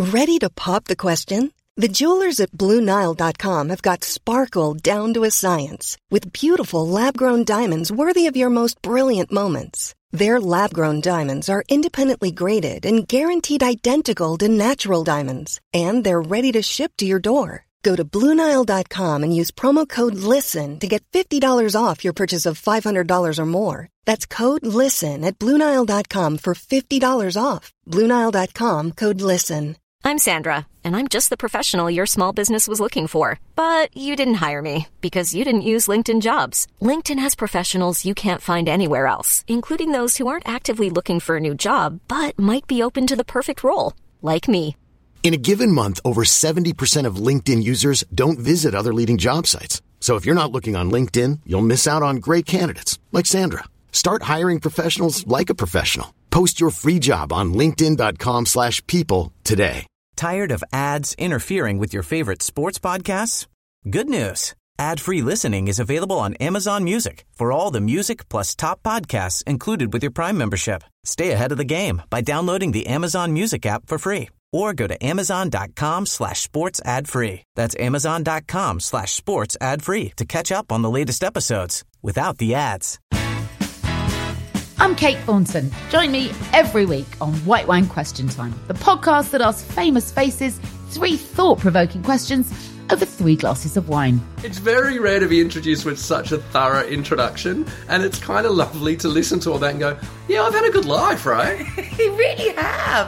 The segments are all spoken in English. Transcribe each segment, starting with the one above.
Ready to pop the question? The jewelers at BlueNile.com have got sparkle down to a science with beautiful lab-grown diamonds worthy of your most brilliant moments. Their lab-grown diamonds are independently graded and guaranteed identical to natural diamonds, and they're ready to ship to your door. Go to BlueNile.com and use promo code LISTEN to get $50 off your purchase of $500 or more. That's code LISTEN at BlueNile.com for $50 off. BlueNile.com, code LISTEN. I'm Sandra, and I'm just the professional your small business was looking for. But you didn't hire me because you didn't use LinkedIn Jobs. LinkedIn has professionals you can't find anywhere else, including those who aren't actively looking for a new job, but might be open to the perfect role, like me. In a given month, over 70% of LinkedIn users don't visit other leading job sites. So if you're not looking on LinkedIn, you'll miss out on great candidates like Sandra. Start hiring professionals like a professional. Post your free job on linkedin.com/people today. Tired of ads interfering with your favorite sports podcasts? Good news. Ad-free listening is available on Amazon Music for all the music plus top podcasts included with your Prime membership. Stay ahead of the game by downloading the Amazon Music app for free. Or go to amazon.com/sports ad free. That's amazon.com/sports ad free to catch up on the latest episodes without the ads. I'm Kate Thornton. Join me every week on White Wine Question Time, the podcast that asks famous faces 3 thought-provoking questions over 3 glasses of wine. It's very rare to be introduced with such a thorough introduction, and it's kind of lovely to listen to all that and go, yeah, I've had a good life, right? You really have.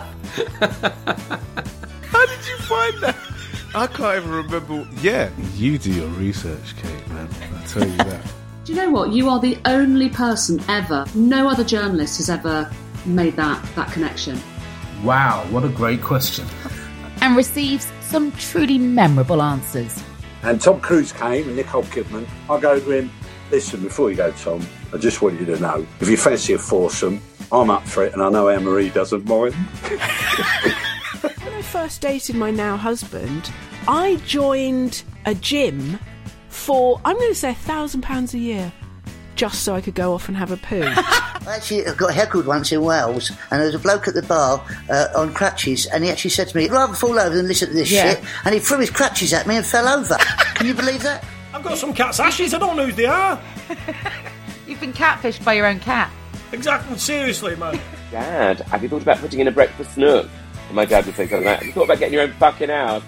How did you find that? I can't even remember. Yeah, you do your research, Kate, man. I'll tell you that. Do you know what? You are the only person ever, no other journalist has ever made that connection. Wow, what a great question. And receives some truly memorable answers. And Tom Cruise came and Nicole Kidman. I go to him, listen, before you go, Tom, I just want you to know, if you fancy a foursome, I'm up for it, and I know Anne-Marie doesn't mind. When I first dated my now husband, I joined a gym for, I'm going to say £1,000 a year, just so I could go off and have a poo. Actually, I got heckled once in Wales, and there was a bloke at the bar on crutches, and he actually said to me, I'd rather fall over than listen to this shit, and he threw his crutches at me and fell over. Can you believe that? I've got some cat's ashes, I don't know who they are. You've been catfished by your own cat. Exactly, seriously, man. Dad, have you thought about putting in a breakfast nook? And my dad would say something like, have you thought about getting your own fucking house?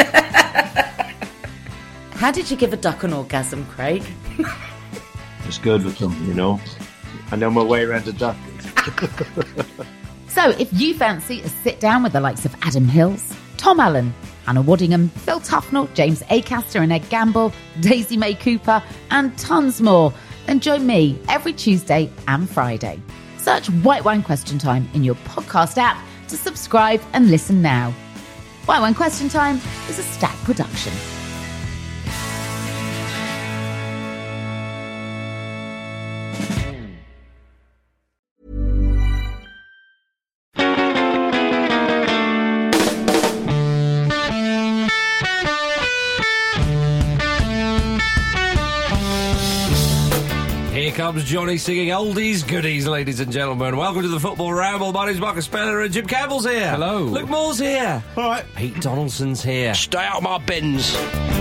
How did you give a duck an orgasm, Craig? It's good with them, you know. I know my way around a duck. So, if you fancy a sit-down with the likes of Adam Hills, Tom Allen, Hannah Waddingham, Phil Tufnell, James Acaster and Ed Gamble, Daisy May Cooper, and tons more, then join me every Tuesday and Friday. Search White Wine Question Time in your podcast app to subscribe and listen now. White Wine Question Time is a Stack production. Here comes Johnny singing oldies goodies, ladies and gentlemen. Welcome to the Football Ramble. My name's Marcus Speller and Jim Campbell's here. Hello. Luke Moore's here. All right. Pete Donaldson's here. Stay out of my bins.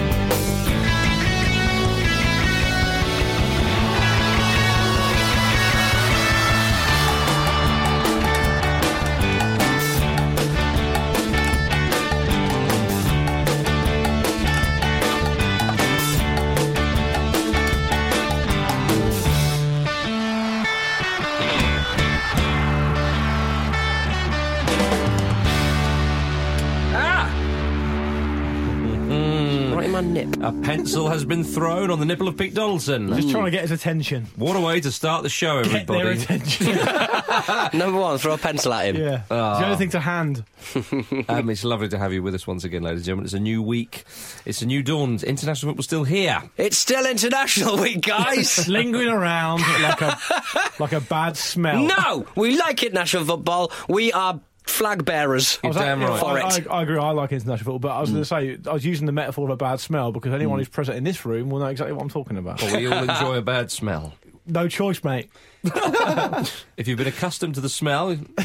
A pencil has been thrown on the nipple of Pete Donaldson. Just trying to get his attention. What a way to start the show, everybody. Get their attention. Number one, throw a pencil at him. Yeah. It's the only thing to hand. It's lovely to have you with us once again, ladies and gentlemen. It's a new week. It's a new dawn. International football's still here. It's still International Week, guys. Lingering around like a bad smell. No! We like international football. We are flag bearers. You're damn right. For it. I agree, I like international football, but I was going to say, I was using the metaphor of a bad smell because anyone who's present in this room will know exactly what I'm talking about. Well, we all enjoy a bad smell. No choice, mate. If you've been accustomed to the smell,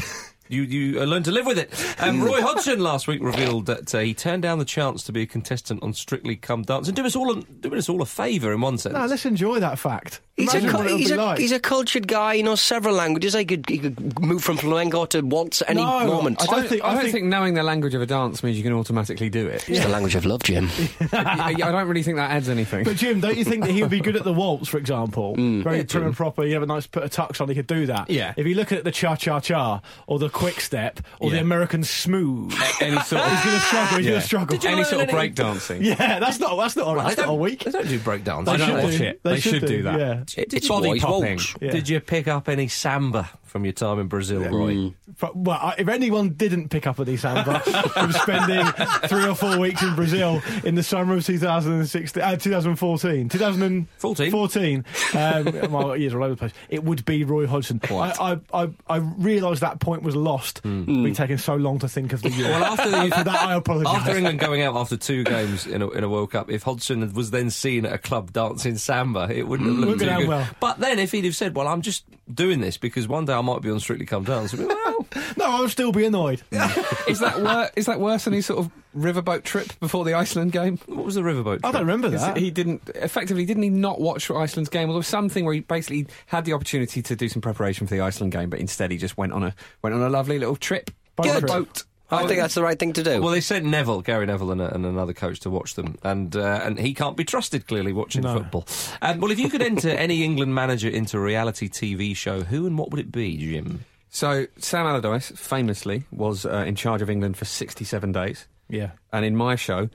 you learn to live with it. Roy Hodgson last week revealed that he turned down the chance to be a contestant on Strictly Come Dancing, doing us all a favour in one sense. No, let's enjoy that fact. He's Imagine a cultured guy. He knows several languages. He could move from flamenco to waltz at any moment. I don't think knowing the language of a dance means you can automatically do it. It's the language of love, Jim. I don't really think that adds anything. But Jim, don't you think that he would be good at the waltz, for example? Very prim and proper. You have a nice put a tux on. He could do that. Yeah. If you look at the cha-cha-cha or the quick step or the American smooth, any sort of, he's going to struggle. He's going to struggle. Any sort of break dancing. Yeah, that's not a week. They don't do break dance. I don't watch it. They should do that. Yeah. It's body popping. Yeah. Did you pick up any samba from your time in Brazil, Roy? Well, if anyone didn't pick up any samba from spending 3 or 4 weeks in Brazil in the summer of 2014, my years are all over the place, it would be Roy Hodgson. I realised that point was lost. Been taking so long to think of the year. Well, for that, I apologise. After England going out after 2 games in a World Cup, if Hodgson was then seen at a club dancing samba, it wouldn't have looked too good. Well. But then if he'd have said, well, I'm just doing this because one day I might be on Strictly Come Dancing, well... No, I'll still be annoyed. Is that worse than his sort of riverboat trip before the Iceland game? What was the riverboat trip? I don't remember that. Didn't he not watch Iceland's game? Well, there was something where he basically had the opportunity to do some preparation for the Iceland game, but instead he just went on a lovely little trip by a boat. I think that's the right thing to do. Well, they sent Gary Neville and another coach to watch them, and he can't be trusted, clearly, watching football. Well, if you could enter any England manager into a reality TV show, who and what would it be, Jim? So, Sam Allardyce, famously, was in charge of England for 67 days. Yeah. And in my show,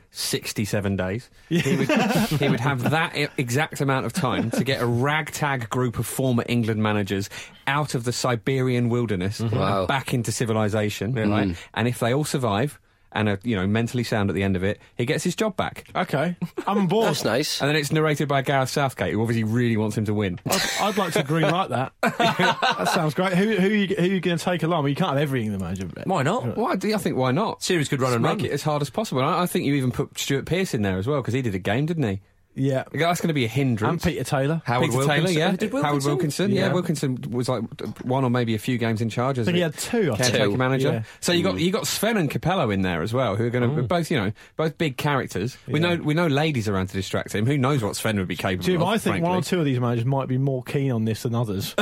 67 days. Yeah. He would have that exact amount of time to get a ragtag group of former England managers out of the Siberian wilderness and back into civilization. Right? And if they all survive and are, mentally sound at the end of it, he gets his job back. Okay, I'm on board. That's nice. And then it's narrated by Gareth Southgate, who obviously really wants him to win. I'd like to greenlight that. That sounds great. Who are you going to take along? Well, you can't have every England manager. Why not? I think why not? Series could run and make it as hard as possible. I think you even put Stuart Pearce in there as well, because he did a game, didn't he? Yeah. That's going to be a hindrance. And Peter Taylor. Howard Wilkinson, yeah. Wilkinson was like one or maybe a few games in charge as he had 2 caretaker manager. Yeah. So you got Sven and Capello in there as well, who are going to both big characters. We know ladies around to distract him. Who knows what Sven would be capable Jim, of? I think frankly. 1 or 2 of these managers might be more keen on this than others.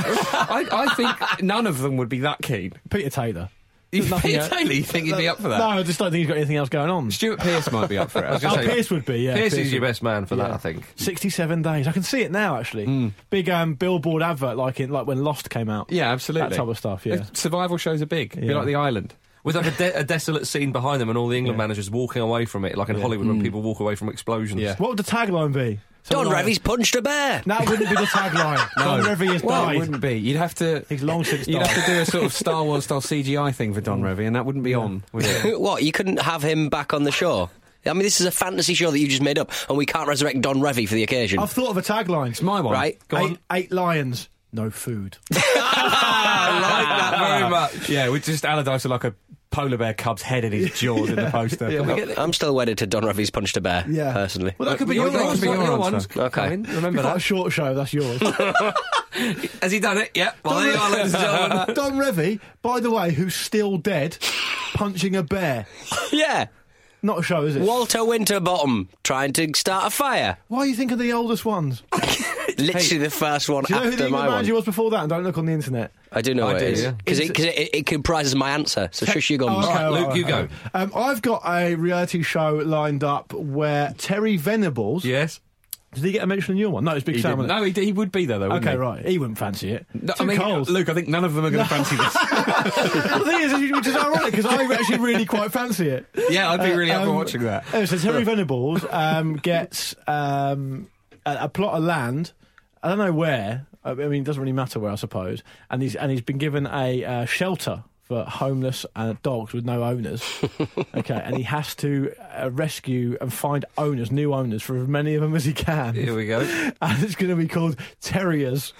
I think none of them would be that keen. Peter Taylor. Peter Taylor, you think he'd be up for that? No, I just don't think he's got anything else going on. Stuart Pearce might be up for it. Pearce would be, yeah. Pearce is your best man for that, I think. 67 days. I can see it now, actually. Big billboard advert like when Lost came out. Yeah, absolutely. That type of stuff, yeah. Survival shows are big. A bit like The Island. With like a desolate scene behind them and all the England managers walking away from it, like in Hollywood when people walk away from explosions. Yeah. What would the tagline be? Don Revie's punched a bear. That wouldn't be the tagline. Don Revie has died. It wouldn't be. You'd have to. He's long since died. You'd have to do a sort of Star Wars style CGI thing for Don Revie, and that wouldn't be on. Would it? What? You couldn't have him back on the show? I mean, this is a fantasy show that you just made up, and we can't resurrect Don Revie for the occasion. I've thought of a tagline. It's my one. Right. Go on. 8 lions, no food. I like that very much. Yeah, with just Allardyce like a polar bear cub's head in his jaws in the poster. I'm still wedded to Don Revie's punched a bear, personally. Well, that could be your answer. Okay. Remember that. A short show, that's yours. Has he done it? Yeah. Well, there you are, ladies and gentlemen. Don Revie, by the way, who's still dead, punching a bear. Yeah. Not a show, is it? Walter Winterbottom trying to start a fire. Why are you thinking of the oldest ones? Literally the first one do you know after who the my one. Manager was before that? And don't look on the internet. I do know what it is. Because it comprises my answer. So shush your gums. Okay, Luke, you go. I've got a reality show lined up where Terry Venables... Yes. Did he get a mention in your one? No, it's Big Sam. No, he would be there, though, wouldn't okay, he? Right. He wouldn't fancy it. No, Luke, I think none of them are going to fancy this. The thing is, which is ironic, because I actually really quite fancy it. Yeah, I'd be really up for watching that. So Terry Venables gets a plot of land. I don't know where. I mean, it doesn't really matter where, I suppose. And he's been given a shelter for homeless dogs with no owners. Okay, and he has to rescue and find new owners for as many of them as he can. Here we go. And it's going to be called Terriers.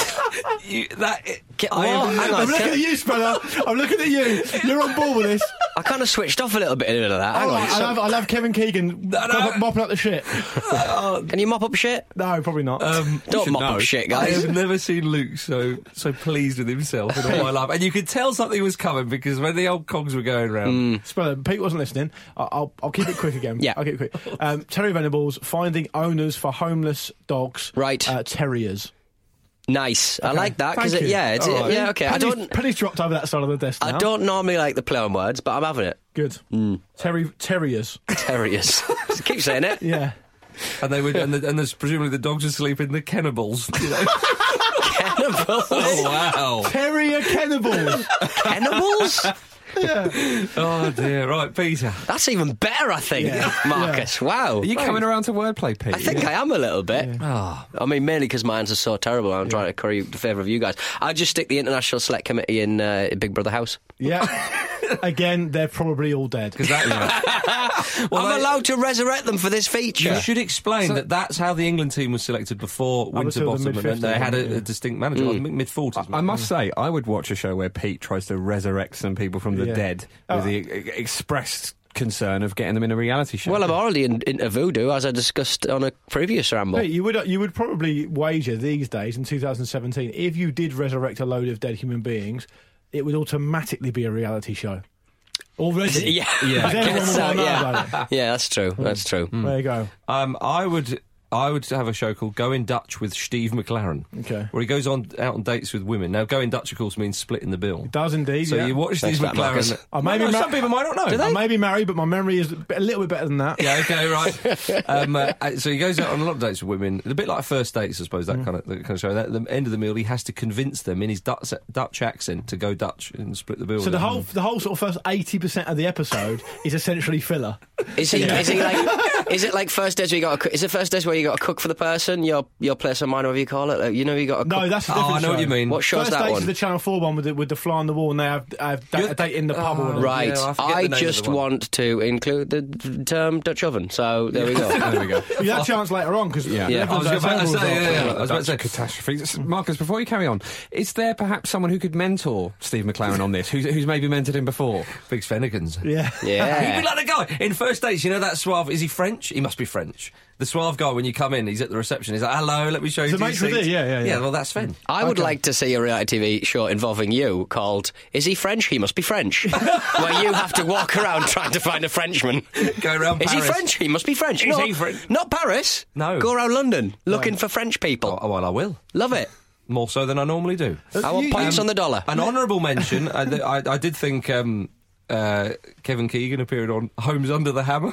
I'm looking at you, Speller. I'm looking at you. You're on board with this. I kind of switched off a little bit in the middle of that. Hang on. I love Kevin Keegan mopping up the shit. Can you mop up shit? No, probably not. Don't mop up shit, guys. I have never seen Luke so pleased with himself in all my life. And you could tell something was coming because when the old cogs were going round. Pete wasn't listening. I'll keep it quick again. Yeah. I'll keep it quick. Terry Venables finding owners for homeless dogs. Right. Terriers. Nice. Okay. I like that because Thank you. yeah, okay. Penny's dropped over that side of the desk now. I don't normally like the play on words, but I'm having it. Good. Terriers. Terriers. Keep saying it. Yeah. And they would, and there's presumably the dogs would sleep in the cannibals. You know? Cannibals. Oh wow. Terrier cannibals. Cannibals. Yeah. Oh dear. Right, Peter. That's even better, I think, Marcus. Wow. Are you coming around to wordplay, Pete? I think I am a little bit. I mean, mainly because my answers are so terrible. I'm trying to curry the favour of you guys. I'd just stick the International Select Committee in Big Brother House. Yeah. Again, they're probably all dead. I'm allowed to resurrect them for this feature. You should explain that's how the England team was selected before Winterbottom, and they had a distinct manager. I think mid-40s. I must say, I would watch a show where Pete tries to resurrect some people from the dead with the expressed concern of getting them in a reality show. Well, I'm already into voodoo, as I discussed on a previous ramble. Hey, you would probably wager these days, in 2017, if you did resurrect a load of dead human beings, it would automatically be a reality show. Already? Yeah. Yeah, that's true. That's true. There you go. I would have a show called Going Dutch with Steve McLaren. Okay. Where he goes out on dates with women. Now, Going Dutch, of course, means splitting the bill. It does indeed, So you watch Steve McLaren. Some people might not know. I may be married, but my memory is a little bit better than that. Yeah, okay, right. So he goes out on a lot of dates with women. A bit like first dates, I suppose, that kind of show. At the end of the meal, he has to convince them in his Dutch accent to go Dutch and split the bill. So the whole sort of first 80% of the episode is essentially filler. Is he like? Is it like first days where you got? Is it first days where you got to cook for the person? Your place on mine, whatever you call it. Like, you know, you got to. No, that's a different I know show. what you mean. What show's First that dates one? is the Channel 4 one with the fly on the wall, and they have a date in the pub or whatever. Right. Yeah, I just want to include the term Dutch oven. So there we go. There we go. You had a chance later on because I was about to say, I was about to say catastrophe. Marcus, before you carry on, is there perhaps someone who could mentor Steve McLaren on this? Who's maybe mentored him before? Big Fennigans. Yeah. He'd be like the guy in First Dates. You know that suave? Is he French? He must be French. The suave guy, when you come in, he's at the reception. He's like, "Hello, let me show you." The maitre d', yeah. Yeah, well, that's Sven. I would like to see a reality TV show involving you called "Is he French? He must be French," where you have to walk around trying to find a Frenchman. Go around. Is Paris. he French? He must be French. Is he French? Not Paris. No. Go around London looking for French people. Oh, well, I will. Love it. More so than I normally do. I want points on the dollar. An honourable mention. I did think Kevin Keegan appeared on Homes Under the Hammer.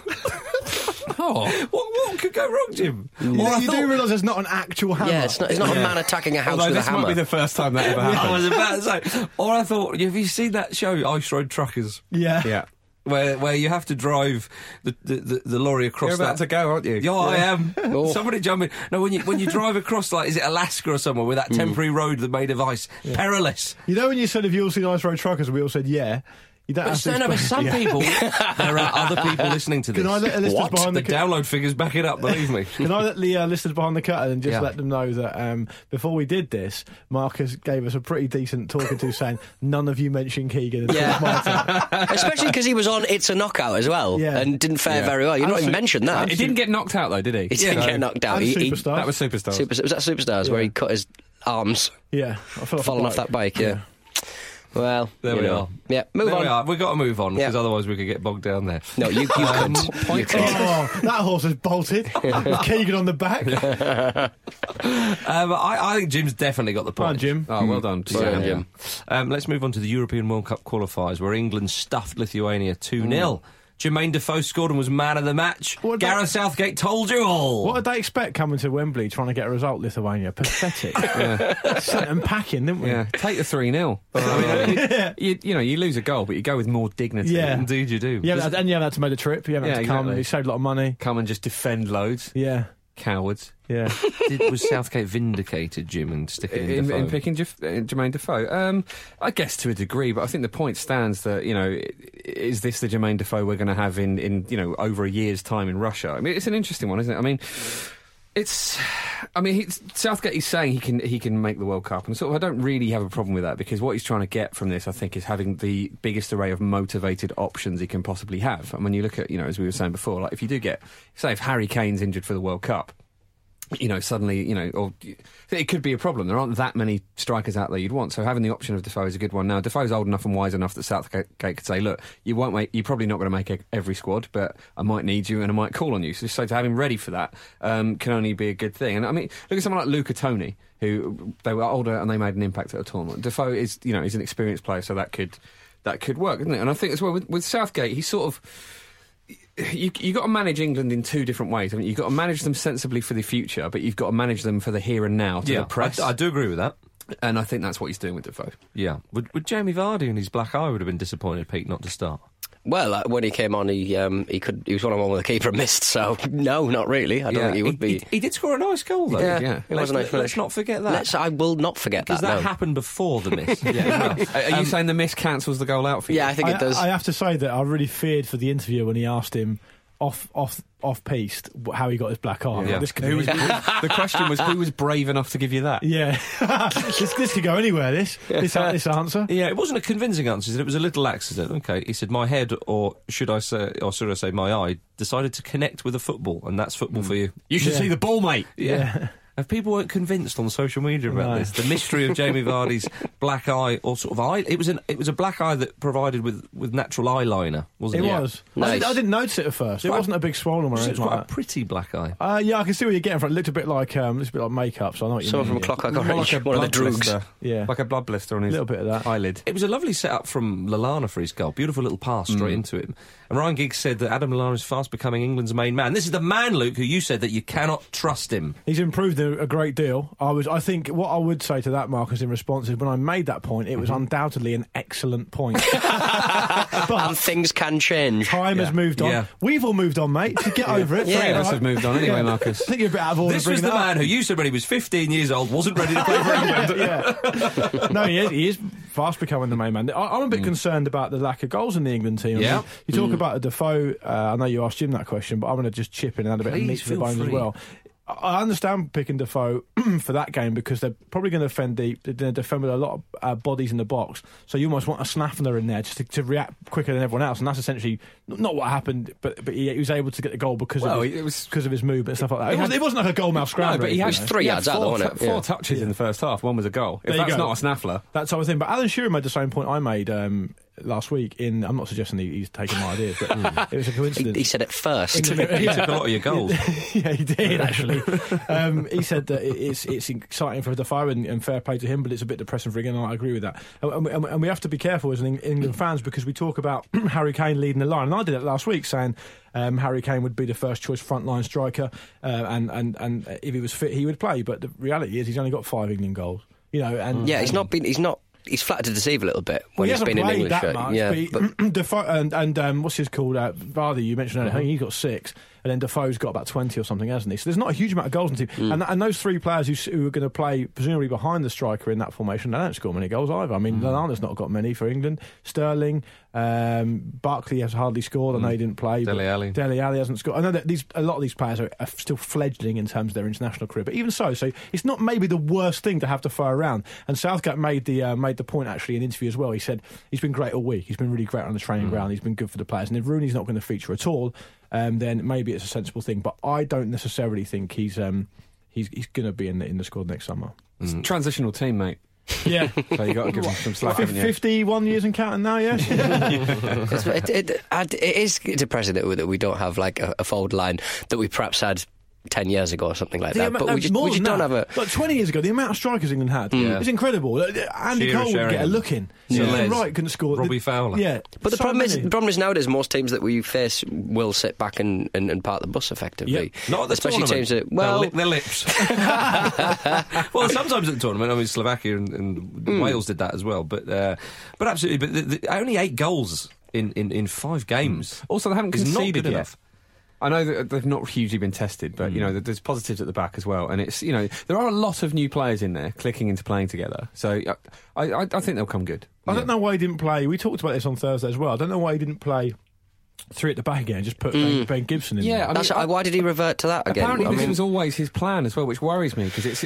What could go wrong, Jim? You do realise there's not an actual hammer. Yeah, it's not a man attacking a house Although with a this hammer. might be the first time that ever happened. I was about to say. Or I thought, have you seen that show, Ice Road Truckers? Yeah. Where you have to drive the lorry across. You're about to go, aren't you? Yeah, I am. Somebody jump in. No, when you drive across, like, is it Alaska or somewhere with that temporary road that made of ice? Yeah. Perilous. You know when you said, have you all seen Ice Road Truckers? We all said, yeah. You don't have to but some people, there are other people listening to this. Can I let the listeners behind the download figures back it up, believe me. Can I let the listeners behind the curtain and just let them know that before we did this, Marcus gave us a pretty decent talking to saying none of you mentioned Keegan. Especially because he was on It's a Knockout as well and didn't fare very well. You've not even mentioned that. He didn't get knocked out though, did he? He didn't get knocked out. Superstars. That was Superstars. Was that Superstars where he cut his arms? Yeah. Falling off that bike, yeah. Well, there we are. Yeah, move on. We've got to move on because otherwise we could get bogged down there. No, you could. Oh, that horse is bolted. With Keegan on the back. I think Jim's definitely got the point. Come on, Jim. Oh, well done, Jim. Let's move on to the European World Cup qualifiers where England stuffed Lithuania 2-0. Jermaine Defoe scored and was man of the match. Gareth Southgate told you all. What did they expect coming to Wembley trying to get a result, Lithuania? Pathetic. Sent them packing, didn't we? Yeah, take the 3-0. I mean, you lose a goal, but you go with more dignity. Yeah. Indeed you do. Yeah, and you haven't had to make a trip. You haven't had to come. You saved a lot of money. Come and just defend loads. Yeah. Cowards. Yeah. Was Southgate vindicated, Jim, and sticking in Defoe? In picking Jermaine Defoe? I guess to a degree, but I think the point stands that, is this the Jermaine Defoe we're going to have in over a year's time in Russia? I mean, it's an interesting one, isn't it? I mean, Southgate is saying he can make the World Cup, and sort of I don't really have a problem with that, because what he's trying to get from this, I think, is having the biggest array of motivated options he can possibly have. And when you look at, as we were saying before, like if you do get, say, if Harry Kane's injured for the World Cup, suddenly, or it could be a problem. There aren't that many strikers out there you'd want. So having the option of Defoe is a good one. Now, Defoe's old enough and wise enough that Southgate could say, look, you're probably not going to make every squad, but I might need you and I might call on you. So to have him ready for that can only be a good thing. And I mean, look at someone like Luca Toni, who they were older and they made an impact at a tournament. Defoe is, he's an experienced player, so that could work, isn't it? And I think as well with Southgate, he's sort of... You've got to manage England in two different ways. I mean, you've got to manage them sensibly for the future, but you've got to manage them for the here and now to the press. I do agree with that. And I think that's what he's doing with Defoe. Yeah. Would Jamie Vardy and his black eye would have been disappointed, Pete, not to start? Well, when he came on, he was one-on-one with the keeper and missed, so no, not really. I don't think he would be. He did score a nice goal, though. Yeah. Let's not forget that. I will not forget that. Because that happened before the miss. Are you saying the miss cancels the goal out for you? Yeah, I think it does. I have to say that I really feared for the interview when he asked him off-piste how he got his black eye. Yeah. The question was, who was brave enough to give you that? Yeah. this could go anywhere, this answer. Yeah, it wasn't a convincing answer. He said it was a little accident. Okay, he said my head, or should I say my eye, decided to connect with a football, and that's football for you. You should see the ball, mate. Yeah. If people weren't convinced on social media about this, the mystery of Jamie Vardy's black eye, or sort of eye, it was a black eye that provided with natural eyeliner, wasn't it? It was. Nice. I didn't notice it at first. It wasn't a big swollen one. It was quite like a pretty black eye. Yeah, I can see what you're getting from it. It looked a bit like makeup, so I know what you mean. From Clockwork Orange, like one of the drugs. Yeah, like a blood blister on his little bit of that eyelid. It was a lovely setup from Lallana for his goal. Beautiful little pass straight into him. And Ryan Giggs said that Adam Lallana is fast becoming England's main man. This is the man, Luke, who you said that you cannot trust him. He's improved a great deal. I think what I would say to that, Marcus, in response is when I made that point, it was undoubtedly an excellent point. But things can change. Time has moved on. Yeah. We've all moved on, mate. So get over it. Three of us have moved on anyway, Marcus. I think you're a bit out of order. This was the man who you said when he was 15 years old wasn't ready to play for England. No, he is fast becoming the main man. I'm a bit concerned about the lack of goals in the England team. Yeah. You talk about a Defoe. I know you asked Jim that question, but I'm going to just chip in and add a bit of meat to the bones as well. I understand picking Defoe for that game because they're probably going to defend deep. They're going to defend with a lot of bodies in the box. So you almost want a Snaffner in there just to react quicker than everyone else. And that's essentially not what happened, but he was able to get the goal because of his movement and stuff like that. It wasn't like a goal-mouth scramble. No, but he had 3 yards out, wasn't it? 4 touches in the first half. One was a goal. If that's not a Snaffler. That type of thing. But Alan Shearer made the same point I made last week. I'm not suggesting he's taking my ideas, but it was a coincidence. He said it first. He took a lot of your goals. Yeah, he did, actually. He said that it's exciting for Defoe and fair play to him, but it's a bit depressing for England, and I agree with that. And we have to be careful as England fans because we talk about Harry Kane leading the line, and I did it last week saying Harry Kane would be the first choice frontline striker, and if he was fit he would play, but the reality is he's only got 5 England goals. He's flattered to deceive a little bit when he's been in English. That much, but Defoe and what's his called? Vardy, you mentioned earlier, I think he's got 6, and then Defoe's got about 20 or something, hasn't he? So there's not a huge amount of goals in the team. And those 3 players who are going to play presumably behind the striker in that formation, they don't score many goals either. I mean, Lallana's not got many for England. Sterling, Barkley has hardly scored. I know he didn't play. Dele Alli hasn't scored. I know that a lot of these players are still fledgling in terms of their international career, but even so it's not maybe the worst thing to have to throw around. And Southgate made the point actually in an interview as well. He said he's been great all week. He's been really great on the training ground. He's been good for the players. And if Rooney's not going to feature at all, then maybe it's a sensible thing. But I don't necessarily think he's going to be in the squad next summer. It's a transitional team, mate. Yeah. So you got to give him some slack, haven't you? 51 years and counting now, yes. It is depressing that we don't have like a forward line that we perhaps had 10 years ago or something like that. But we just don't have a... Like 20 years ago, the amount of strikers England had, it's incredible. Andy Cole would get a look in. Wright couldn't score. Robbie Fowler. Yeah. But the problem is nowadays most teams that we face will sit back and park the bus effectively. Yep. Not at the especially tournament. Teams that, well... They'll lick their lips. Well, sometimes at the tournament, I mean, Slovakia and Wales did that as well. But absolutely, but only 8 goals in 5 games. Also, they haven't conceded yet. Enough. I know that they've not hugely been tested, but there's positives at the back as well, and it's there are a lot of new players in there clicking into playing together. So I think they'll come good. I don't know why he didn't play. We talked about this on Thursday as well. I don't know why he didn't play 3 at the back again, just put Ben Gibson in there. Why did he revert to that again? Apparently this was always his plan as well, which worries me, because it's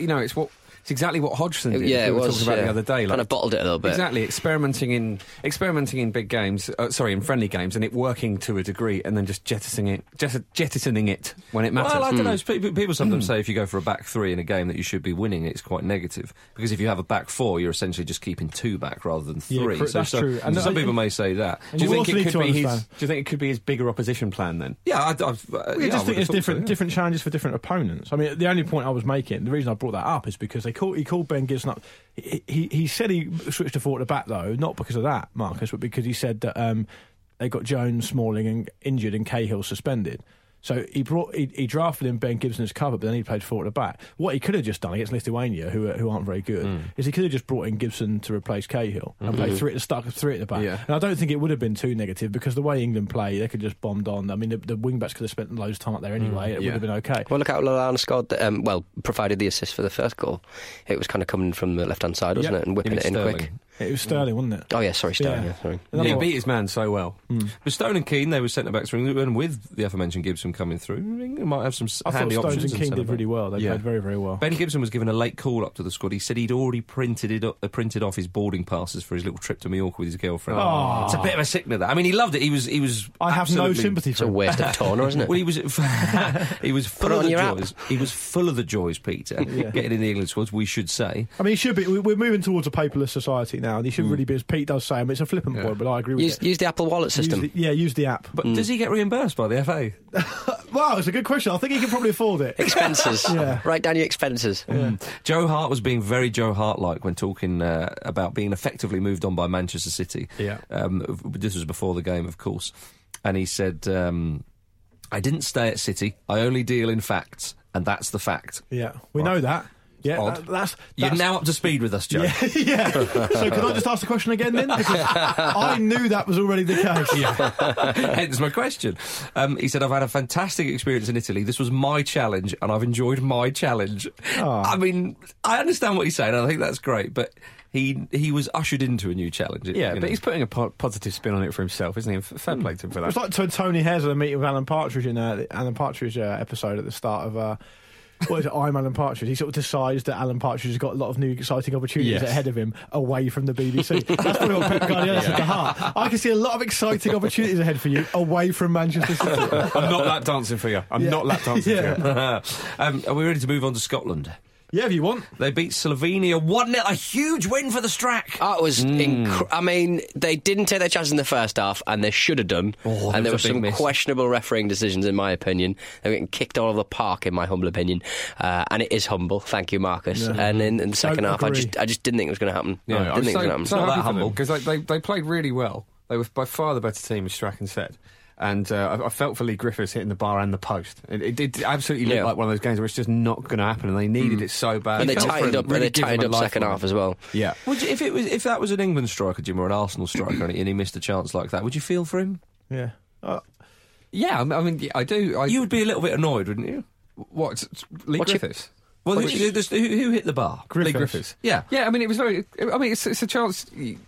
exactly what Hodgson did. Yeah, we were was talking about the other day. Kind of bottled it a little bit. Exactly, experimenting in big games. In friendly games, and it working to a degree, and then just jettisoning it when it matters. Well, I don't know. People sometimes say if you go for a back 3 in a game that you should be winning, it's quite negative, because if you have a back 4, you're essentially just keeping 2 back rather than 3. Yeah, that's true. And some people may say that. Do you think it could be his bigger opposition plan then? Yeah, I just think there's different challenges for different opponents. I mean, the only point I was making, the reason I brought that up is because he called Ben Gibson up. He said he switched to 4 at the back, though, not because of that, Marcus, but because he said that they got Jones, Smalling injured and Cahill suspended. So he drafted in Ben Gibson as cover, but then he played 4 at the back. What he could have just done against Lithuania, who aren't very good, is he could have just brought in Gibson to replace Cahill and played 3 at the back. Yeah. And I don't think it would have been too negative, because the way England play, they could just bombed on. I mean, the wing backs could have spent loads of time up there anyway. It would have been okay. Well, look how Lallana scored. Provided the assist for the first goal. It was kind of coming from the left hand side, wasn't it, and whipping it in quick. It was Sterling, wasn't it? Oh yeah, sorry, Sterling. Yeah. Sorry. He beat his man so well. But Stone and Keane, they were centre backs for England, and with the aforementioned Gibson coming through, England might have some handy options. I thought Stones and Keane did really well. They played very, very well. Ben Gibson was given a late call up to the squad. He said he'd already printed off his boarding passes for his little trip to Mallorca with his girlfriend. Oh. It's a bit of a sickener, that. I mean, he loved it. He was. I have no sympathy for him. It's a waste of toner, isn't it? Well, he was full of the joys. He was full of the joys, Peter. Getting in the England squad, we should say. I mean, he should be. We're moving towards a paperless society now, and he should really be, as Pete does say. I mean, it's a flippant point, but I agree with Use the Apple Wallet system. Use the app. But does he get reimbursed by the FA? Well, it's a good question. I think he can probably afford it. Expenses. Write down your expenses. Joe Hart was being very Joe Hart-like when talking about being effectively moved on by Manchester City. Yeah. This was before the game, of course. And he said, I didn't stay at City. I only deal in facts, and that's the fact. Yeah, we know that. Yeah, that's You're now up to speed with us, Joe. Yeah. So can I just ask the question again then? Because I knew that was already the case. Hence my question. He said, I've had a fantastic experience in Italy. This was my challenge, and I've enjoyed my challenge. I mean, I understand what he's saying, and I think that's great, but he was ushered into a new challenge. But he's putting a positive spin on it for himself, isn't he? Fair play to him for that. It's like Tony Hayes had a meeting with Alan Partridge in the Alan Partridge episode at the start of... what is it? I'm Alan Partridge. He sort of decides that Alan Partridge has got a lot of new exciting opportunities ahead of him away from the BBC. That's probably what Pep Guardiola said to Hart. I can see a lot of exciting opportunities ahead for you away from Manchester City. I'm not lap dancing for you. I'm not lap dancing for you. Are we ready to move on to Scotland? Yeah, if you want. They beat Slovenia 1-0. A huge win for the Strack. Oh, it was I mean, they didn't take their chances in the first half, and they should have done. And there were some questionable refereeing decisions, in my opinion. They were getting kicked all over the park, in my humble opinion. And it is humble. Thank you, Marcus. Yeah. And in the second half, I just didn't think it was going to happen. Yeah, I didn't think it was going to happen. So not that humble, because they played really well. They were by far the better team, as Strachan said. And I felt for Lee Griffiths hitting the bar and the post. It did absolutely look like one of those games where it's just not going to happen, and they needed it so bad. And they tightened up. Second half as well. Yeah. If that was an England striker, Jim, or an Arsenal striker, and he missed a chance like that, would you feel for him? Yeah. Yeah. I mean, I do. You would be a little bit annoyed, wouldn't you? What? Lee Griffiths? Well, who hit the bar? Lee Griffiths. Yeah. I mean, it was very. I mean, it's a chance.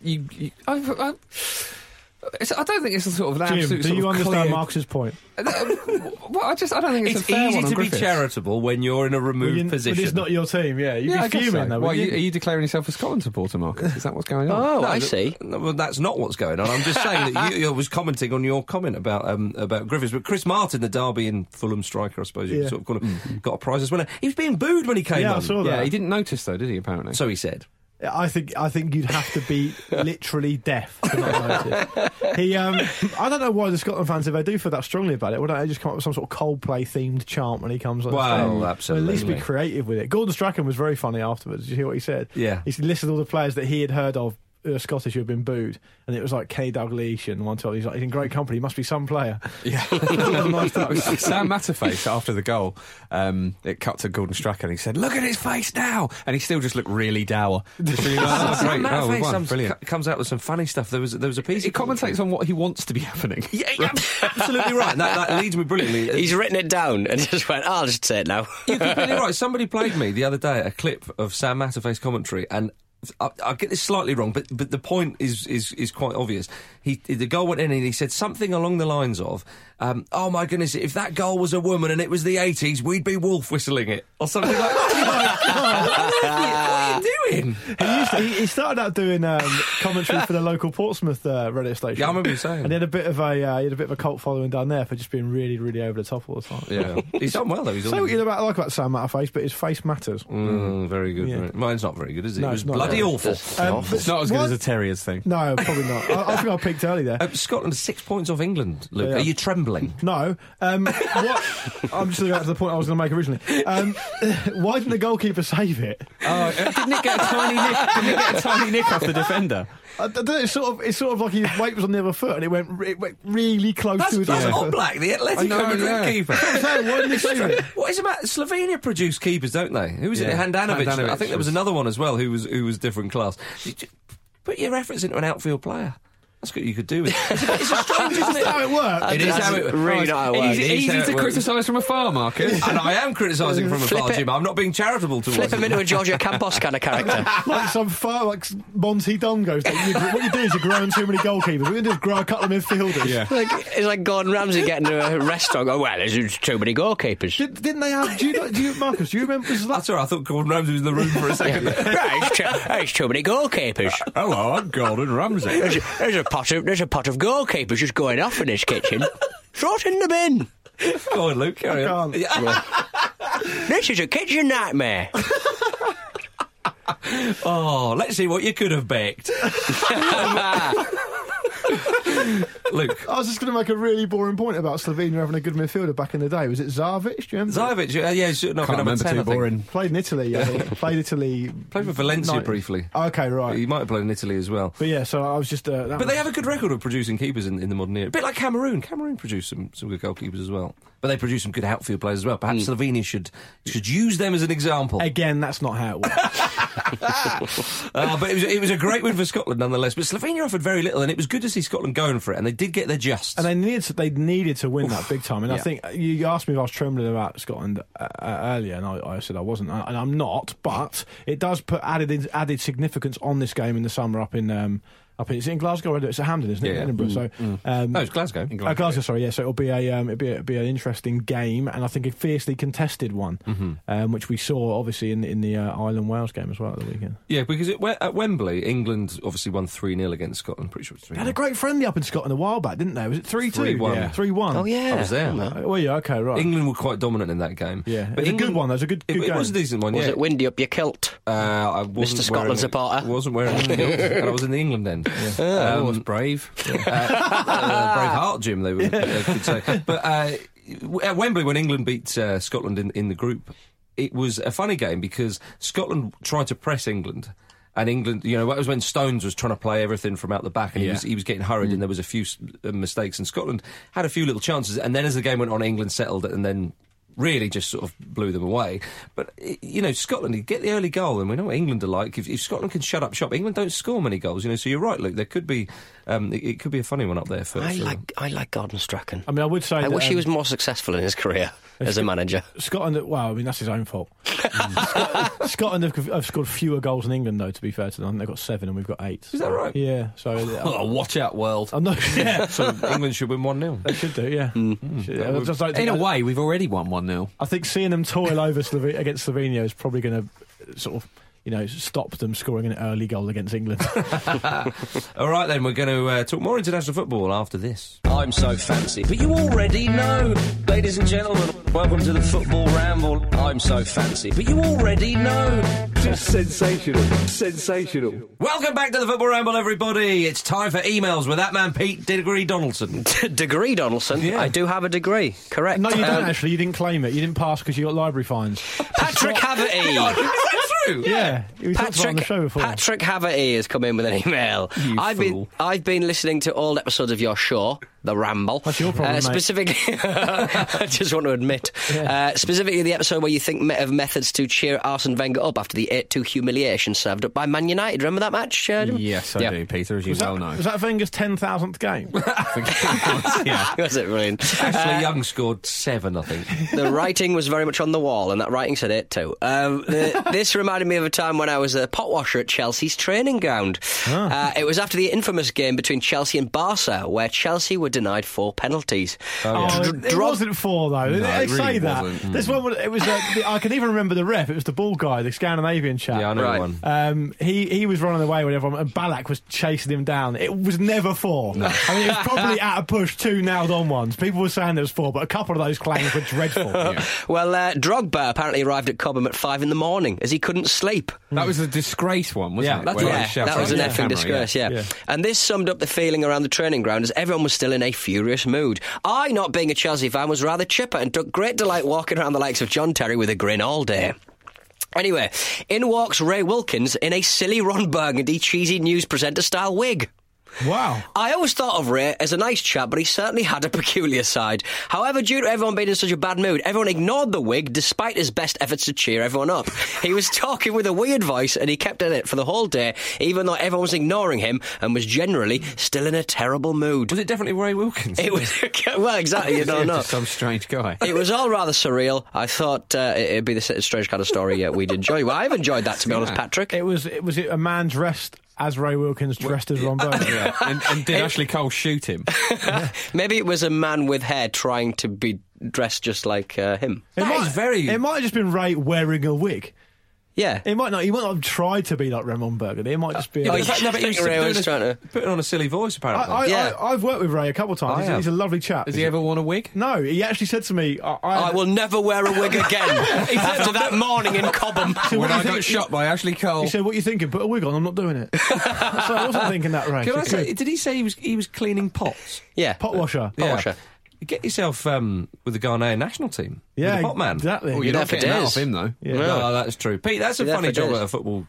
I don't think it's a sort of an absolute. Do you understand Marcus's point? Well, I don't think it's a fair easy one to be charitable when you're in a removed position. But it's not your team, You'd be fuming, though. Are you declaring yourself a Scotland supporter, Marcus? Is that what's going on? Oh, no, I see. Well, that's not what's going on. I'm just saying that you was commenting on your comment about Griffiths. But Chris Martin, the Derby and Fulham striker, I suppose you could sort of call him, got a prize as winner. He was being booed when he came on. I saw that. Yeah, he didn't notice, though, did he, apparently? So he said. I think you'd have to be literally deaf to not notice. I don't know why the Scotland fans, if they do feel that strongly about it, why don't they just come up with some sort of Coldplay themed chant when he comes on? Well, absolutely. At least be creative with it. Gordon Strachan was very funny afterwards. Did you hear what he said? Yeah. He listed all the players that he had heard of, Scottish, who have been booed, and it was like Kenny Dalglish and one time he's like, he's in great company, he must be some player. Yeah. Sam Matterface, after the goal, it cut to Gordon Strachan, he said, look at his face now, and he still just looked really dour. Just really Sam Matterface comes out with some funny stuff. There was a piece. He commentates on what he wants to be happening. Yeah, absolutely right. That leads me brilliantly. He's written it down and just went, I'll just say it now. You're completely right. Somebody played me the other day a clip of Sam Matterface commentary, and I'll get this slightly wrong, but the point is quite obvious. the goal went in and he said something along the lines of, oh my goodness, if that goal was a woman and it was the 80s, we'd be wolf whistling it. Or something like that. What are you doing? He started out doing commentary for the local Portsmouth radio station. Yeah, I remember you saying. And he had a bit of a cult following down there for just being really, really over the top all the time. Yeah, he's done well though. What you like about Sam Matterface, but his face matters. Very good. Yeah. Mine's not very good, is it? No, it was it's not bloody very awful. It's not as good as a Terriers thing. No, probably not. I think I peaked early there. Scotland 6 points off England. Luke, Yeah. are you trembling? No. What? I'm just going to the point I was going to make originally. Why didn't the goalkeeper save it? Didn't it get a tiny nick off the defender? It's sort of like his weight was on the other foot and it went really close to his That's other foot. Oblak, the Atletico Madrid keeper. Why didn't he save it? What is it about? Slovenia produce keepers, don't they? Who was it? Handanovic. I think there was another one as well who was different class. Put your efforts into an outfield player. That's what you could do with it. It's a strange, isn't it? How it works. It is how it works. Really not how it works. Easy to criticise from afar, Marcus. And I am criticising from afar, Jim. I'm not being charitable towards Flip him into a Giorgio Campos kind of character. Like some Monty Don goes. What you do is you're growing too many goalkeepers. What you do is grow a couple of midfielders. Yeah. It's like Gordon Ramsay getting to a restaurant. Go, well, there's too many goalkeepers. Didn't they have? Do you, Marcus? Do you remember? That's all right. I thought Gordon Ramsay was in the room for a second. There's too many goalkeepers. Hello, I'm Gordon Ramsay. There's a pot of goalkeepers just going off in this kitchen. Throw it in the bin. Go on, Luke. Carry on. This is a kitchen nightmare. Oh, let's see what you could have baked. Luke. I was just going to make a really boring point about Slovenia having a good midfielder back in the day. Was it Zavic? Do you remember? Zavic, yeah, not Can't remember, 10, too boring. Played in Italy, I think. Played for Valencia briefly. Okay, right. He might have played in Italy as well. But yeah, so I was just... but they have a good record of producing keepers in the modern era. A bit like Cameroon. Cameroon produced some good goalkeepers as well. But they produce some good outfield players as well. Perhaps Slovenia should use them as an example. Again, that's not how it works. But it was a great win for Scotland nonetheless. But Slovenia offered very little, and it was good to see Scotland going for it. And they did get their just. And they needed to win that big time. And I think you asked me if I was trembling about Scotland earlier, and I said I wasn't, and I'm not. But it does put added significance on this game in the summer up in. It's in Glasgow. It's at Hampden, isn't it? Yeah. Edinburgh. So, no, it's Glasgow. Glasgow, sorry. Yeah, so it'll be an interesting game, and I think a fiercely contested one, which we saw obviously in the Ireland Wales game as well at the weekend. Yeah, because at Wembley, England obviously won 3-0 against Scotland. Pretty sure it's 3-0. They had a great friendly up in Scotland a while back, didn't they? Was it 3-2? 3-1. Yeah. 3-1. Oh yeah, I was there. Well, yeah, okay, right. England were quite dominant in that game. Yeah, but it was a good one. That was a good game. It was a decent one. Was it windy up your kilt? I wasn't Mr. Scotland supporter. I wasn't wearing a kilt, and I was in the England end. Was brave. Brave heart, Jim, they could say. But at Wembley, when England beat Scotland in the group, it was a funny game because Scotland tried to press England. And England, that was when Stones was trying to play everything from out the back, and he was getting hurried, and there was a few mistakes, and Scotland had a few little chances. And then as the game went on, England settled it, and then really just sort of blew them away. But, Scotland, you get the early goal, and we know what England are like. If Scotland can shut up shop, England don't score many goals, so you're right, Luke. There could be, it could be a funny one up there. I like Gordon Strachan. I mean, I would say I wish he was more successful in his career as a manager. Scotland, that's his own fault. Scotland have scored fewer goals than England, though, to be fair to them. They've got 7 and we've got 8. Is that right? Yeah. So watch out, world. I'm not, yeah. So England should win 1-0. They should do, yeah. In a way, we've already won 1-0. I think seeing them toil over against Slovenia is probably going to sort of stop them scoring an early goal against England. All right, then, we're going to talk more international football after this. I'm so fancy, but you already know. Ladies and gentlemen, welcome to the Football Ramble. I'm so fancy, but you already know. Just sensational. Sensational. Welcome back to the Football Ramble, everybody. It's time for emails with that man, Pete Degree Donaldson. Degree Donaldson? Yeah. I do have a degree, correct. No, you don't actually. You didn't claim it. You didn't pass because you got library fines. Patrick Haverty. Is that true? Yeah. We talked about it on the show before. Patrick Haverty has come in with an email. I've been listening to all episodes of your show. the Ramble. That's your problem, mate. Specifically, I just want to admit. Specifically, the episode where you think of methods to cheer Arsene Wenger up after the 8-2 humiliation served up by Man United. Remember that match? Yes, I do, Peter, as you well know. Was that Wenger's 10,000th game? I think it was, yeah. Was it brilliant? Ashley Young scored 7, I think. The writing was very much on the wall, and that writing said 8-2. This reminded me of a time when I was a pot washer at Chelsea's training ground. It was after the infamous game between Chelsea and Barca, where Chelsea were denied 4 penalties. It wasn't 4, though. No, they it say really that. wasn't. This one, it was. I can even remember the ref. It was the ball guy, the Scandinavian chap. Yeah, I know one. He was running away with everyone, and Ballack was chasing him down. It was never 4. No. I mean, it was probably at a push 2 nailed-on ones. People were saying there was 4, but a couple of those claims were dreadful. Well, Drogba apparently arrived at Cobham at 5 in the morning as he couldn't sleep. That was a disgrace one, wasn't it? That was an effing disgrace, yeah. And this summed up the feeling around the training ground as everyone was still in a furious mood. I, not being a Chelsea fan, was rather chipper and took great delight walking around the likes of John Terry with a grin all day. Anyway, in walks Ray Wilkins in a silly Ron Burgundy cheesy news presenter style wig. Wow. I always thought of Ray as a nice chap, but he certainly had a peculiar side. However, due to everyone being in such a bad mood, everyone ignored the wig despite his best efforts to cheer everyone up. He was talking with a weird voice and he kept at it for the whole day, even though everyone was ignoring him and was generally still in a terrible mood. Was it definitely Ray Wilkins? It was. Well, exactly, you don't know. Some strange guy. It was all rather surreal. I thought it'd be the strange kind of story we'd enjoy. Well, I've enjoyed that, to be honest, Patrick. Was it a man dressed as Ray Wilkins dressed as Ron Burgundy? And did Ashley Cole shoot him? Maybe it was a man with hair trying to be dressed just like him. It might have just been Ray wearing a wig. Yeah. He might not have tried to be like Ramon Burgundy. It might just be... but he was trying to... Putting on a silly voice, apparently. I've worked with Ray a couple of times. He's a lovely chap. Does he ever want a wig? No, he actually said to me... I will never wear a wig again after that morning in Cobham. When I got shot by Ashley Cole. He said, what are you thinking? Put a wig on, I'm not doing it. So I wasn't thinking that, Ray. Can I say, did he say he was cleaning pots? Yeah. Pot washer. Pot washer. Get yourself with the Ghanaian national team. Yeah, with the pot man. Exactly. Well, you're not getting that off him, though. Yeah. No, that's true. Pete, that's a funny job days.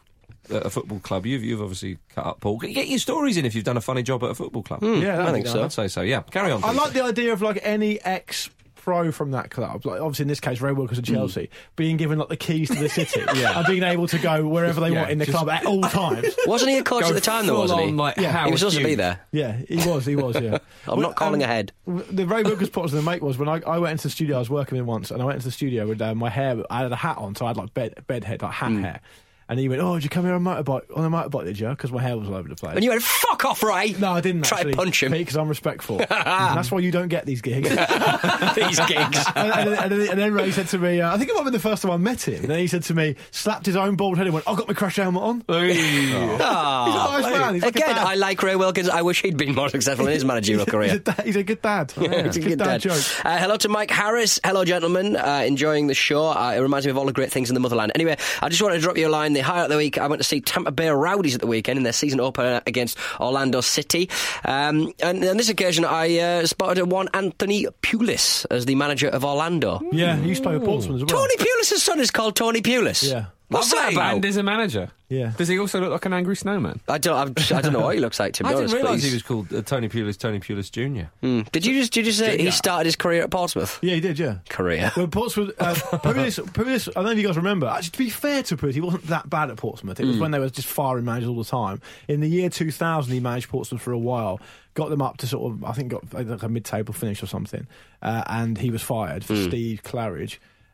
at a football club. You've obviously cut up, Paul. Get your stories in if you've done a funny job at a football club. Yeah, I think so. I'd say so, yeah. Carry on, I please. like the idea of like any ex-pro from that club, like obviously in this case Ray Wilkins of Chelsea, being given like the keys to the city and being able to go wherever they want in the club at all times. Wasn't he a coach at the time, though, wasn't he? Like he was supposed to be there. Yeah, he was, yeah. I'm not calling ahead. The Ray Wilkins pot was the mate was when I went into the studio. I was working in once, and I went into the studio with my hair. I had a hat on, so I had like bed head, like hat hair. And he went, did you come here on a motorbike, did you? Because my hair was all over the place. And you went, fuck off, Ray! No, I didn't Try actually. to punch him. Because I'm respectful. And that's why you don't get these gigs. These gigs. And then Ray said to me, I think it might have been the first time I met him, and then he said to me, slapped his own bald head and went, I've got my crash helmet on. He's a nice man. He's like Again, I like Ray Wilkins. I wish he'd been more successful in his managerial career. He's a good dad. It's a good dad joke. Hello to Mike Harris. Hello, gentlemen. Enjoying the show. It reminds me of all the great things in the motherland. Anyway, I just wanted to drop you a line. The highlight of the week, I went to see Tampa Bay Rowdies at the weekend in their season opener against Orlando City. And on this occasion, I spotted one Anthony Pulis as the manager of Orlando. Yeah, he used to play with Portsmouth as well. Tony Pulis' son is called Tony Pulis. Yeah. What's that about? And is a manager. Yeah. Does he also look like an angry snowman? I don't know what he looks like, to be I honest. didn't realise he was called Tony Pulis Jr. Did you just say he started his career at Portsmouth? Yeah, he did, yeah. Career. Well, Portsmouth, Pulis, I don't know if you guys remember, actually, to be fair to Pulis, he wasn't that bad at Portsmouth. It was when they were just firing managers all the time. In the year 2000, he managed Portsmouth for a while, got them up to sort of, I think, got like a mid-table finish or something, and he was fired for Steve Claridge.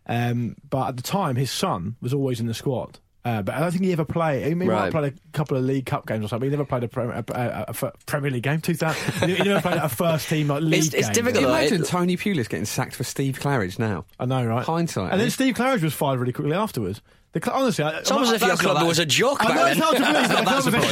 But at the time, his son was always in the squad. But I don't think he ever played. He might have played a couple of League Cup games or something. He never played a Premier League game. 2000. He never played a first team like league game. It's difficult. Imagine Tony Pulis getting sacked for Steve Claridge now. I know, right? Hindsight. And then Steve Claridge was fired really quickly afterwards. Honestly, it's almost as if your club was a joke back then. It's hard to believe that the club was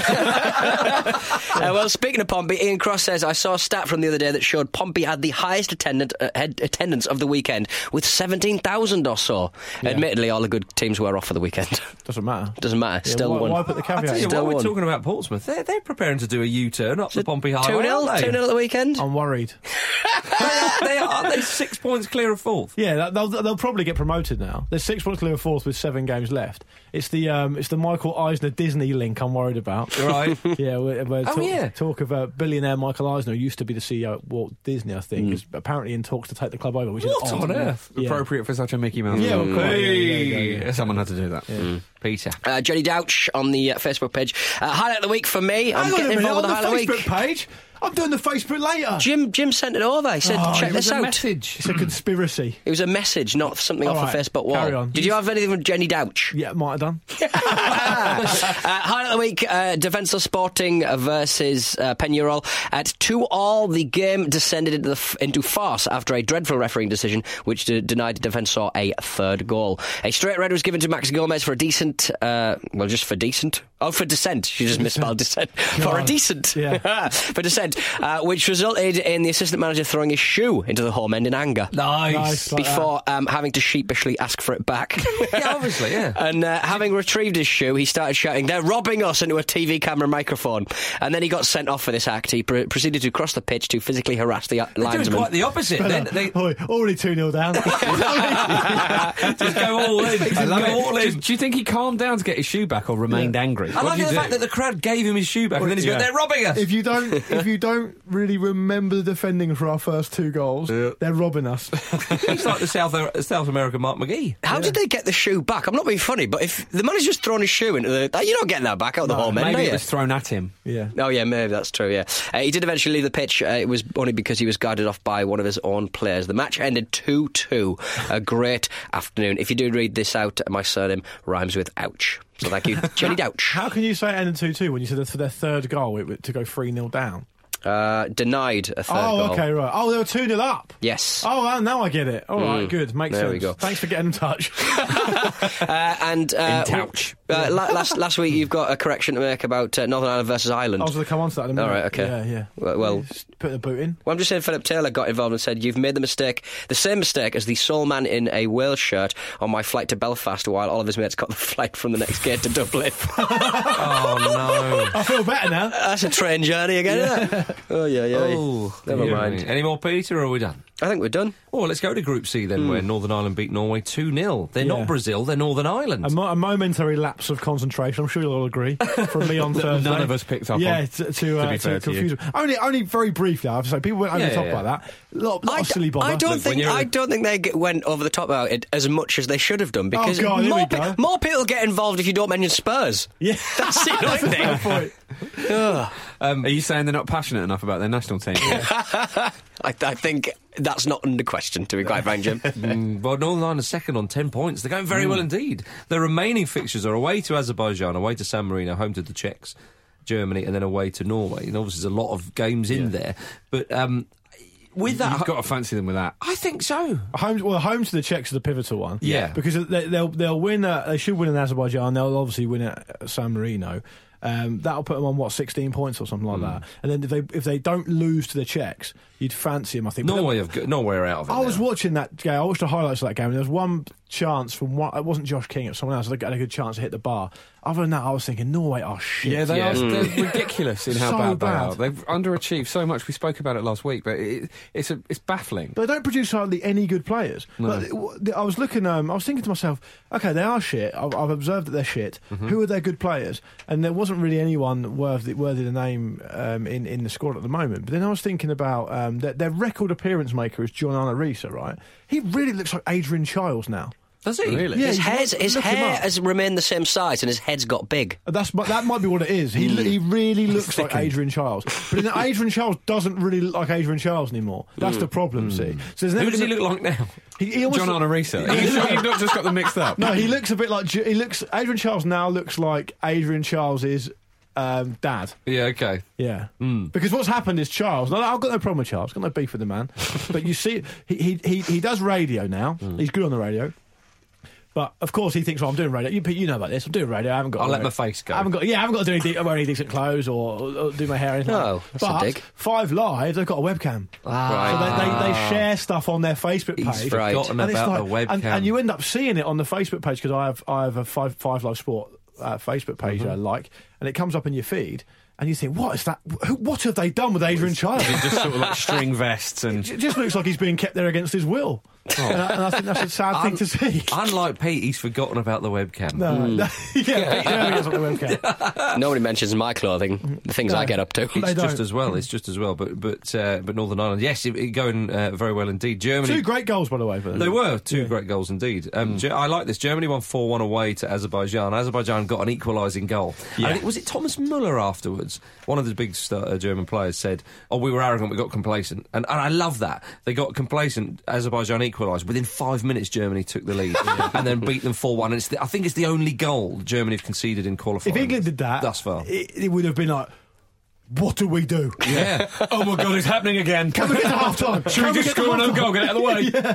a shambles. Well, speaking of Pompey, Ian Cross says, I saw a stat from the other day that showed Pompey had the highest attendance of the weekend with 17,000 or so. Yeah. Admittedly, all the good teams were off for the weekend. Doesn't matter. Yeah, Still won. Why put the caveat in? While we're talking about Portsmouth, they're preparing to do a U-turn up the Pompey Highway, 2-0 at the weekend? I'm worried. They Aren't they 6 points clear of fourth? Yeah, they'll probably get promoted now. There's 6 points clear of fourth with 7 games left. It's the Michael Eisner Disney link I'm worried about. Right. Yeah. Talk of billionaire Michael Eisner, who used to be the CEO at Walt Disney, I think, is apparently in talks to take the club over. Which What is on earth? Yeah. Appropriate for such a Mickey Mouse. Yeah, of course. Yeah. Someone had to do that. Yeah. Peter. Jenny Douch on the Facebook page. Highlight of the week for me. I'm getting involved with the highlight of the week. Facebook page. I'm doing the Facebook later. Jim sent it over. He said, check this out. Message. It's a conspiracy. It was a message, not something off the Facebook wall. Carry on. Did you have anything from Jenny Douch? Yeah, might have done. Highlight of the week, Defensor Sporting versus Peñarol. At 2-2, the game descended into farce after a dreadful refereeing decision which denied Defensor a third goal. A straight red was given to Max Gomez for a decent... just for decent? Oh, for dissent. She just misspelled dissent. For a decent. Yeah. For dissent. Which resulted in the assistant manager throwing his shoe into the home end in anger. Nice. Before having to sheepishly ask for it back. Yeah, obviously, yeah. And having retrieved his shoe, he started shouting, "They're robbing us," into a TV camera microphone. And then he got sent off for this act. He proceeded to cross the pitch to physically harass the linesman. They're doing quite the opposite. Already 2-0 down. Just go all in. I love it. Do you think he calmed down to get his shoe back or remained angry? I like the fact that the crowd gave him his shoe back and then he's going, "They're robbing us." If you don't really remember the defending for our first 2 goals, they're robbing us. He's like the South American Mark McGee. How did they get the shoe back? I'm not being funny, but if the manager's just thrown his shoe into you're not getting that back out the home end, maybe it was thrown at him. Yeah. Oh yeah, maybe that's true. Yeah, he did eventually leave the pitch. It was only because he was guided off by one of his own players. The match ended 2-2. A great afternoon. If you do read this out, my surname rhymes with ouch. So thank you, Jenny Douch. How can you say it ended 2-2 when you said for their third goal to go 3-0 down? Denied a third goal. Oh, okay, right. Oh, they were 2-0 up. Yes. Oh, well, now I get it. All right, good. Makes sense. There we go. Thanks for getting in touch. In touch. Last week you've got a correction to make about Northern Ireland versus Ireland. I was going to come on to that in a minute. All right, okay. Yeah. Well, put the boot in. Well, I'm just saying Philip Taylor got involved and said, "You've made the same mistake as the sole man in a Wales shirt on my flight to Belfast while all of his mates got the flight from the next gate to Dublin." Oh, no. I feel better now. That's a train journey again, isn't it? Oh, yeah. Oh, never mind. Any more, Peter, or are we done? I think we're done. Oh, let's go to Group C then, where Northern Ireland beat Norway 2-0. They're not Brazil, they're Northern Ireland. A momentary lapse of concentration, I'm sure you'll all agree, from me on Thursday. None of us picked up on. Yeah, to confuse them. Only very briefly, I have to say. People went over the top about that. A lot of silly bother. I don't think they went over the top about it as much as they should have done, because more people get involved if you don't mention Spurs. Yeah. That's the only thing. Are you saying they're not passionate enough about their national team? I think that's not under question, to be quite frank, Jim. Well, Northern Ireland are second on 10 points. They're going very well indeed. Their remaining fixtures are away to Azerbaijan, away to San Marino, home to the Czechs, Germany, and then away to Norway. And obviously there's a lot of games in there. But with that, you've got to fancy them with that. I think so. Home to the Czechs is the pivotal one. Yeah. Because they'll win. They should win in Azerbaijan. They'll obviously win at San Marino. That'll put them on 16 points or something like that. And then if they don't lose to the Czechs, you'd fancy them. I think Norway are out of it. I was watching that game. I watched the highlights of that game. And there was one chance from it wasn't Josh King, it was someone else. They got a good chance to hit the bar. Other than that, I was thinking Norway are shit. Yeah, they're ridiculous in how So bad they are. They've underachieved so much. We spoke about it last week, but it's baffling. But they don't produce hardly any good players. No. But I was looking. I was thinking to myself, okay, they are shit. I've observed that they're shit. Who are their good players? And there wasn't really anyone worthy the name in the squad at the moment. But then I was thinking about their record appearance maker is John Arne Riise, right? He really looks like Adrian Chiles now. Does he? Really? Yeah, his hair has remained the same size and his head's got big. That might be what it is. He really looks like Adrian Chiles. But then Adrian Chiles doesn't really look like Adrian Chiles anymore. That's the problem, see. So who does he look like now? He almost John Arne Riise. Are you sure you've not just got them mixed up? No, he looks a bit like... Adrian Chiles now looks like Adrian Chiles' dad. Yeah, okay. Yeah. Because what's happened is Charles... No, I've got no problem with Charles. I've got no beef with the man. But you see, he does radio now. He's good on the radio. But of course he thinks, well, I'm doing radio. You know about this. I'm doing radio. I haven't got. I'll let my face go. I haven't got to wear any decent clothes or do my hair. Anything no, that's a dig. 5 Live, they've got a webcam. So they share stuff on their Facebook page. He's forgotten about the webcam. And you end up seeing it on the Facebook page because I have a Five Live Sport Facebook page I like, and it comes up in your feed. And you think, what is that? What have they done with Adrian Child? Just sort of like string vests and... It just looks like he's being kept there against his will. Oh. And I think that's a sad thing to see. Unlike Pete, he's forgotten about the webcam. No, Pete never gets on the webcam. Nobody mentions my clothing, the things I get up to. It's just as well. But Northern Ireland, yes, going very well indeed. Germany, 2 great goals, by the way. They were 2 great goals indeed. I like this. Germany won 4-1 away to Azerbaijan. Azerbaijan got an equalising goal. Yeah. And was it Thomas Müller afterwards? One of the big German players said, we were arrogant, we got complacent. And I love that. They got complacent, Azerbaijan equalised. Within 5 minutes, Germany took the lead and then beat them 4-1. And I think it's the only goal Germany have conceded in qualifying. If England did that, thus far, it would have been like, what do we do? Yeah. Oh my God, it's happening again. Can we get to half-time? Should we just score an own goal, get it out of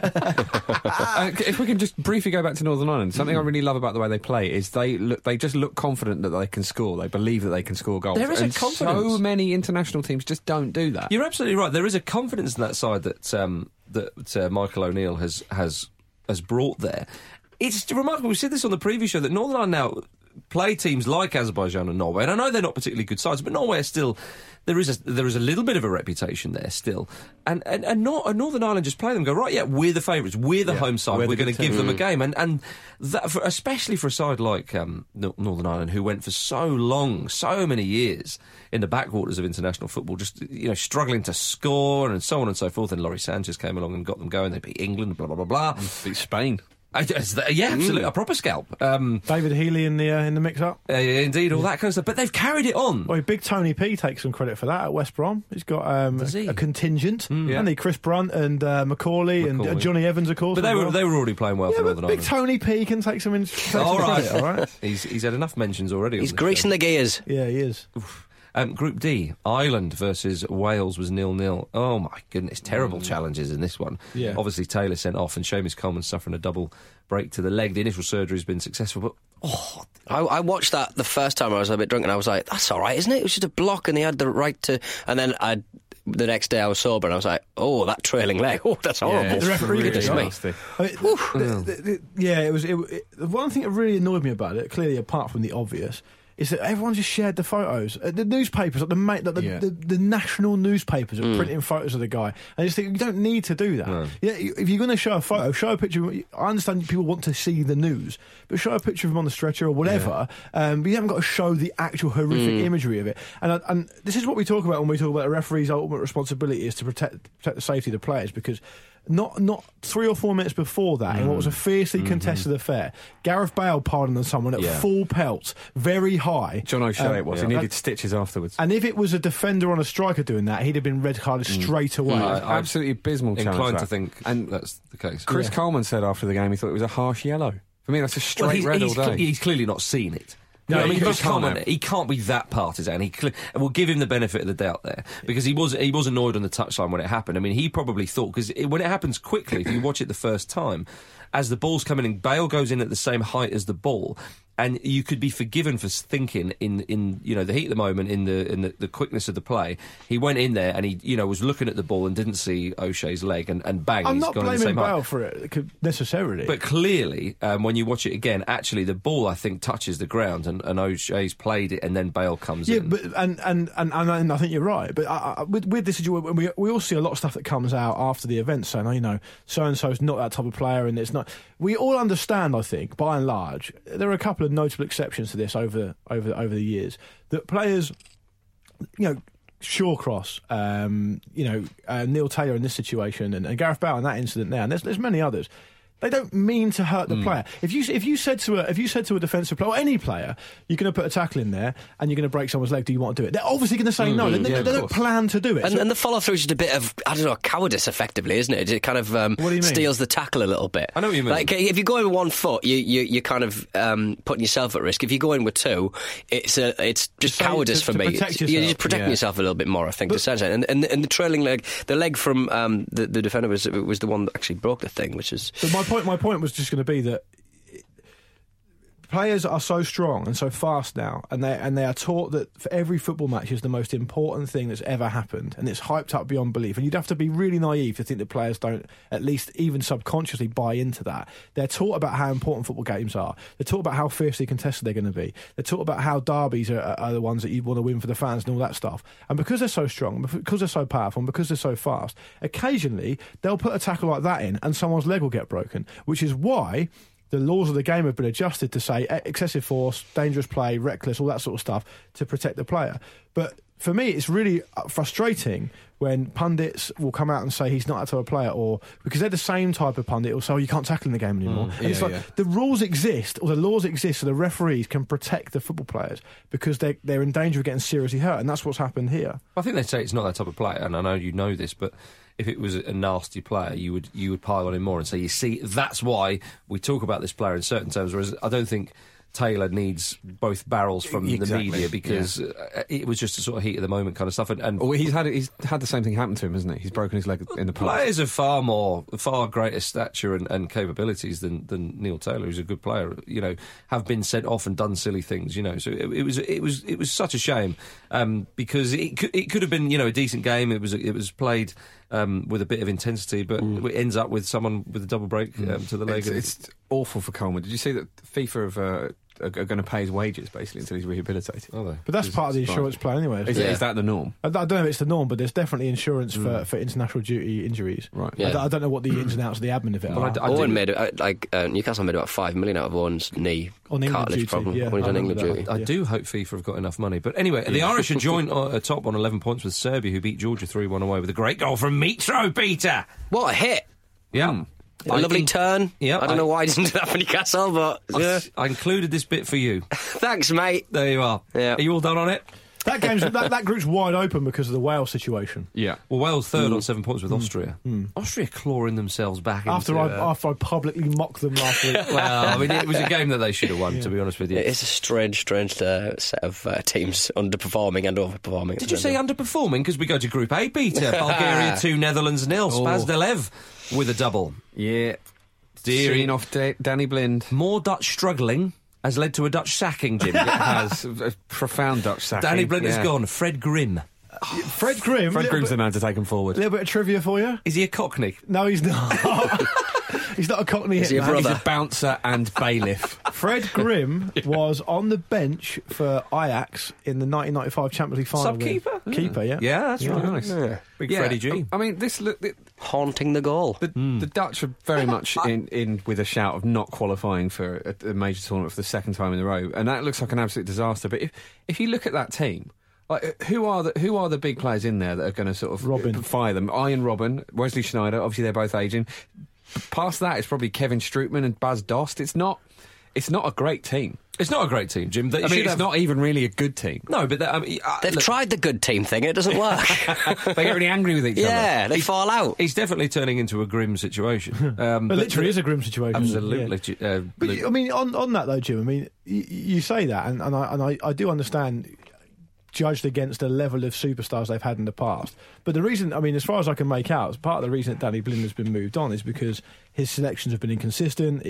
the way? If we can just briefly go back to Northern Ireland, something I really love about the way they play is they just look confident that they can score. They believe that they can score goals. There is a confidence. So many international teams just don't do that. You're absolutely right. There is a confidence in that side that Michael O'Neill has brought there. It's remarkable. We said this on the preview show that Northern Ireland now play teams like Azerbaijan and Norway, and I know they're not particularly good sides, but Norway is still there is a little bit of a reputation there still, and Northern Ireland just play them, go right, yeah, we're the favourites, we're the home side, we're going to give them a game, and that especially for a side like Northern Ireland, who went for so long, so many years in the backwaters of international football, just struggling to score and so on and so forth, and Laurie Sanchez came along and got them going. They beat England, blah blah blah blah, beat Spain. Yeah, absolutely, a proper scalp. David Healy in the mix-up. Indeed, all that kind of stuff. But they've carried it on. Well, big Tony P takes some credit for that at West Brom. He's got a contingent, and Chris Brunt and Macaulay and Johnny Evans, of course. But they were already playing well for Northern Ireland. Big Tony P can take some credit. All right, he's had enough mentions already. He's greasing the gears. Yeah, he is. Oof. Group D, Ireland versus Wales was 0-0. Oh my goodness, terrible challenges in this one. Yeah. Obviously Taylor sent off and Seamus Coleman suffering a double break to the leg. The initial surgery has been successful, but I watched that the first time I was a bit drunk and I was like, that's all right, isn't it? It was just a block and they had the right to... And then the next day I was sober and I was like, oh, that trailing leg, oh, that's horrible. Yeah, the referee goodness me. It was the one thing that really annoyed me about it, clearly apart from the obvious, is that everyone just shared the photos. The newspapers, the national newspapers are printing photos of the guy. And I just think, you don't need to do that. No. Yeah, if you're going to show a photo, show a picture. I understand people want to see the news, but show a picture of him on the stretcher or whatever. Yeah. But you haven't got to show the actual horrific imagery of it. And this is what we talk about when we talk about a referee's ultimate responsibility is to protect the safety of the players, because not 3 or 4 minutes before that, in what was a fiercely contested affair, Gareth Bale pardoned someone at full pelt, very high. John O'Shea it was. He needed stitches afterwards. And if it was a defender on a striker doing that, he'd have been red carded straight away. Absolutely abysmal challenge. Inclined to think that's the case. Chris Coleman said after the game he thought it was a harsh yellow. For me, that's a straight red all day. He's clearly not seen it. No, he can't be that partisan. We'll give him the benefit of the doubt there, because he was annoyed on the touchline when it happened. I mean, he probably thought, because when it happens quickly, if you watch it the first time, as the ball's coming in, Bale goes in at the same height as the ball, and you could be forgiven for thinking in the heat of the moment, in the quickness of the play, he went in there and he was looking at the ball and didn't see O'Shea's leg, and bang, I'm he's not gone in the blaming same Bale height. for it necessarily, but clearly when you watch it again, actually the ball I think touches the ground and O'Shea's played it, and then Bale comes in. But and I think you're right. But with this situation, we all see a lot of stuff that comes out after the event saying, so and so's not that type of player, and it's not. We all understand, I think, by and large, there are a couple of notable exceptions to this over the years, that players, Shawcross, Neil Taylor in this situation, and Gareth Bale in that incident there, and there's many others. They don't mean to hurt the player. If you said to a defensive player or any player, you're going to put a tackle in there and you're going to break someone's leg, do you want to do it? They're obviously going to say no. They don't plan to do it. And the follow through is just a bit of cowardice, effectively, isn't it? It kind of steals the tackle a little bit. I know what you mean. Like if you go in with 1 foot, you're kind of putting yourself at risk. If you go in with 2, it's just cowardice for me. You're just protecting yourself a little bit more, I think. And the trailing leg, the leg from the defender was the one that actually broke the thing, which is. My point was just going to be that players are so strong and so fast now, and they are taught that for every football match is the most important thing that's ever happened, and it's hyped up beyond belief. And you'd have to be really naive to think that players don't, at least even subconsciously, buy into that. They're taught about how important football games are. They're taught about how fiercely contested they're going to be. They're taught about how derbies are the ones that you want to win for the fans and all that stuff. And because they're so strong, because they're so powerful, and because they're so fast, occasionally they'll put a tackle like that in, and someone's leg will get broken, which is why the laws of the game have been adjusted to say excessive force, dangerous play, reckless, all that sort of stuff to protect the player. But for me, it's really frustrating when pundits will come out and say he's not that type of player, or because they're the same type of pundit, or say, you can't tackle in the game anymore. And it's like the rules exist, or the laws exist, so the referees can protect the football players because they're in danger of getting seriously hurt, and that's what's happened here. I think they say it's not that type of player, and I know you know this, but if it was a nasty player, you would pile on him more and say, you see, that's why we talk about this player in certain terms, whereas I don't think Taylor needs both barrels from the media, because it was just a sort of heat of the moment kind of stuff. And well, he's had the same thing happen to him, hasn't he? He's broken his leg in the past. Players of far greater stature and capabilities than Neil Taylor, who's a good player, have been sent off and done silly things, So it was such a shame, because it could have been a decent game. It was played with a bit of intensity, but it ends up with someone with a double break to the leg. It's awful for Coleman. Did you see that FIFA are going to pay his wages basically until he's rehabilitated? Are they? But that's part of the insurance plan anyway. Is that the norm? I don't know if it's the norm, but there's definitely insurance for international duty injuries. Right. Yeah. I don't know what the ins and outs of the admin of it are. Owen made Newcastle made about $5 million out of Owen's knee cartilage problem when he's on England duty. I do hope FIFA have got enough money. But anyway, the Irish are joint top on 11 points with Serbia, who beat Georgia 3-1 away with a great goal from Mitro, Peter. What a hit! Yeah. A lovely turn. Yeah, I don't know why he didn't do that for Newcastle, but I included this bit for you. Thanks, mate. There you are. Yeah. Are you all done on it? That group's wide open because of the Wales situation. Yeah. Well, Wales third on 7 points with Austria. Austria clawing themselves back after I publicly mocked them last week. Well, I mean, it was a game that they should have won, to be honest with you. It is a strange set of teams underperforming and overperforming. Did you say underperforming? Because we go to Group A, Peter. Bulgaria 2, Netherlands 0. Spasdelev with a double. Yeah. Steering off Danny Blind. More Dutch struggling has led to a Dutch sacking, Jim. It has. A profound Dutch sacking. Danny Blind is gone. Fred Grimm. Fred Grimm's the man to take him forward. A little bit of trivia for you. Is he a Cockney? No, he's not. He's not a Cockney Is he a hitman. brother? He's a bouncer and bailiff. Fred Grimm was on the bench for Ajax in the 1995 Champions League final. Sub-keeper? Keeper, yeah. Yeah, that's right. Nice. Yeah. Big Freddie G. I mean, haunting the goal. The Dutch are very much in with a shout of not qualifying for a major tournament for the second time in a row, and that looks like an absolute disaster. But if you look at that team, like who are the big players in there that are going to sort of fire them? Ian Robben, Wesley Sneijder. Obviously, they're both aging. Past that, it's probably Kevin Strootman and Bas Dost. It's not a great team. It's not a great team, Jim. It's not even really a good team. No, but they've tried the good team thing. It doesn't work. They get really angry with each other. Yeah, they fall out. He's definitely turning into a grim situation. But literally is a grim situation. Absolutely. Yeah. But I mean, on that though, Jim. I mean, you say that, and I do understand. Judged against the level of superstars they've had in the past. But the reason, I mean, as far as I can make out, part of the reason that Danny Blind has been moved on is because his selections have been inconsistent.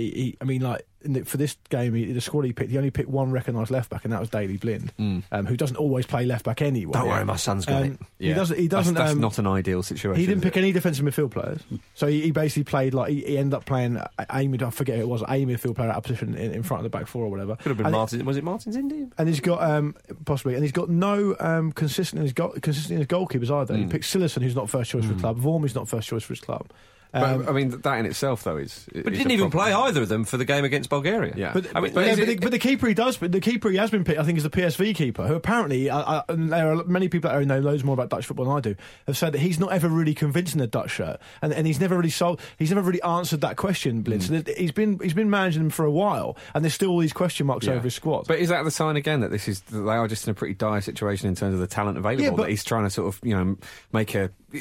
For this game, the squad he picked, he only picked one recognised left-back, and that was Daley Blind, who doesn't always play left-back anyway. Don't worry, my son's got it. Yeah. He doesn't. That's not an ideal situation. He didn't pick any defensive midfield players. So he basically played, he ended up playing I forget who it was, a midfield player out of position in front of the back four or whatever. Could have been Martin. Was it Martin's Indy? And he's got, possibly, and he's got no consistency in his goalkeepers either. He picked Sillison, who's not first choice for the club. Vorm, who's not first choice for his club. But, I mean, that in itself, though, is... But didn't even play either of them for the game against Bulgaria. Yeah. But the keeper he does... The keeper he has been picked, I think, is the PSV keeper, who apparently... and there are many people that know loads more about Dutch football than I do, have said that he's not ever really convinced in a Dutch shirt. And he's never really He's never really answered that question, Blind. So he's been managing them for a while, and there's still all these question marks over his squad. But is that the sign, again, that they are just in a pretty dire situation in terms of the talent available? Yeah, that he's trying to sort of, make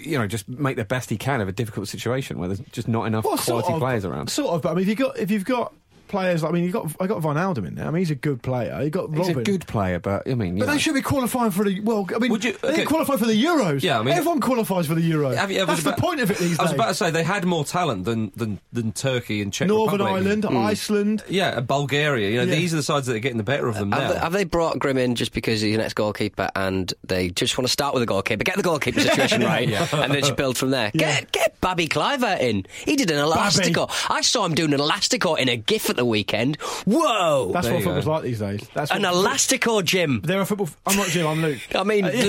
the best he can of a difficult situation where there's just not enough quality players around. Sort of, but I mean, if you've got players. I mean, I got Van Alden in there. I mean, he's a good player. You got Robin. He's a good player, but I mean, but they should be qualifying for the. Well, I mean, they didn't qualify for the Euros. Yeah, I mean, everyone qualifies for the Euros. That's the point of it these days. I was about to say they had more talent than Turkey and Czech Northern Republic. Ireland, Iceland. Yeah, and Bulgaria. These are the sides that are getting the better of them now. Have they brought Grimm in just because he's an ex-goalkeeper and they just want to start with a goalkeeper, get the goalkeeper situation right, and then just build from there? Yeah. Get Babby Cliver in. He did an elastico. I saw him doing an elastico in a GIF at the weekend. Whoa! That's what football's like these days. An elastico, Jim. They're a football. I'm not Jim. I'm Luke. I mean, Luke.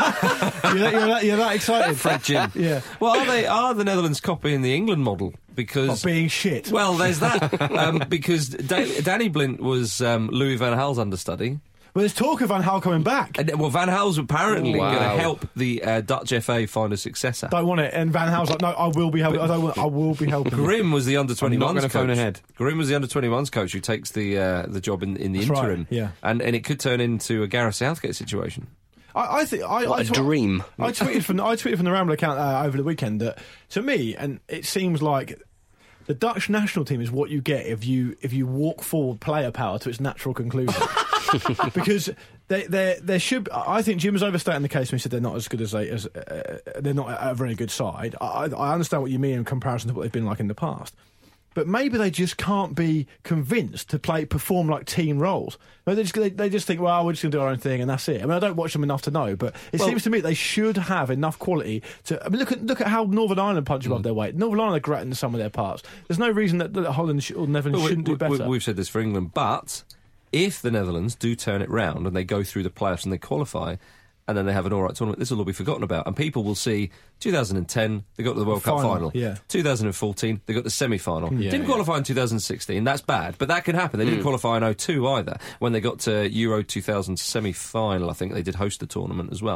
you're that excited, Fred Jim. Yeah. Well, are the Netherlands copying the England model? Because being shit. Well, there's that. Because Danny Blint was Louis van Gaal's understudy. Well, there's talk of Van Gaal coming back. Well, Van Gaal's apparently going to help the Dutch FA find a successor. Don't want it. And Van Gaal's like, no, I will be helping. I will be helping. Grimm was the under-21s coach. Phone ahead. Grimm was the under-21s coach who takes the job in the interim. Right, yeah. And it could turn into a Gareth Southgate situation. I think a dream. I tweeted from the Ramble account over the weekend that, to me, and it seems like the Dutch national team is what you get if you walk forward player power to its natural conclusion. Because there should. I think Jim was overstating the case when he said they're not as good as they're not a very good side. I understand what you mean in comparison to what they've been like in the past. But maybe they just can't be convinced to perform like team roles. No, they just think, well, we're just going to do our own thing and that's it. I mean, I don't watch them enough to know, but it seems to me they should have enough quality to. I mean, look at how Northern Ireland punch above their weight. Northern Ireland are great in some of their parts. There's no reason that Holland or Netherlands shouldn't do better. We've said this for England, but if the Netherlands do turn it round and they go through the playoffs and they qualify, and then they have an all right tournament, this will all be forgotten about. And people will see 2010, they got to the World Cup final. Yeah. 2014, they got the semi-final. Didn't qualify in 2016, that's bad, but that can happen. They didn't qualify in 2002 either. When they got to Euro 2000 semi-final, I think they did host the tournament as well.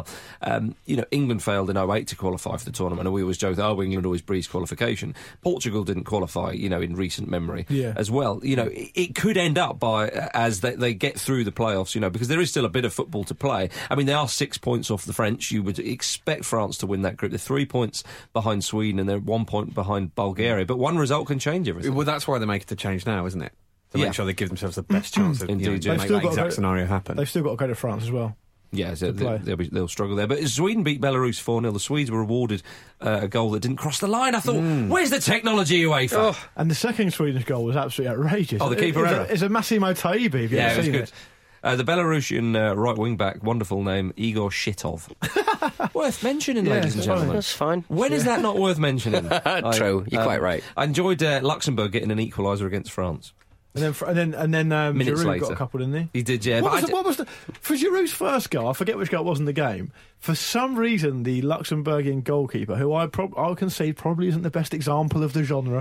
England failed in 2008 to qualify for the tournament, and we always joke, England always breezed qualification. Portugal didn't qualify, in recent memory as well. It could end up as they get through the playoffs, because there is still a bit of football to play. I mean, they are 6 points off the French. You would expect France to win that group. They're 3 points behind Sweden and they're 1 point behind Bulgaria. But one result can change everything. Well, that's why they make it the change now, isn't it? To make sure they give themselves the best chance of Indeed, make that exact scenario happen. They've still got to go to France as well. Yeah, so they'll struggle there. But Sweden beat Belarus 4-0. The Swedes were awarded a goal that didn't cross the line. I thought, where's the technology, UEFA? Oh. And the second Swedish goal was absolutely outrageous. Oh, the keeper error. It's a Massimo Taibbi, if you've ever seen it. The Belarusian right wing back, wonderful name, Igor Shitov. Worth mentioning, ladies and gentlemen. That's fine. When is that not worth mentioning? True, you're quite right. I enjoyed Luxembourg getting an equaliser against France. And then Giroud got a couple, didn't he? He did, yeah. What was for Giroud's first goal? I forget which goal it was in the game. For some reason, the Luxembourgian goalkeeper, who I'll concede probably isn't the best example of the genre,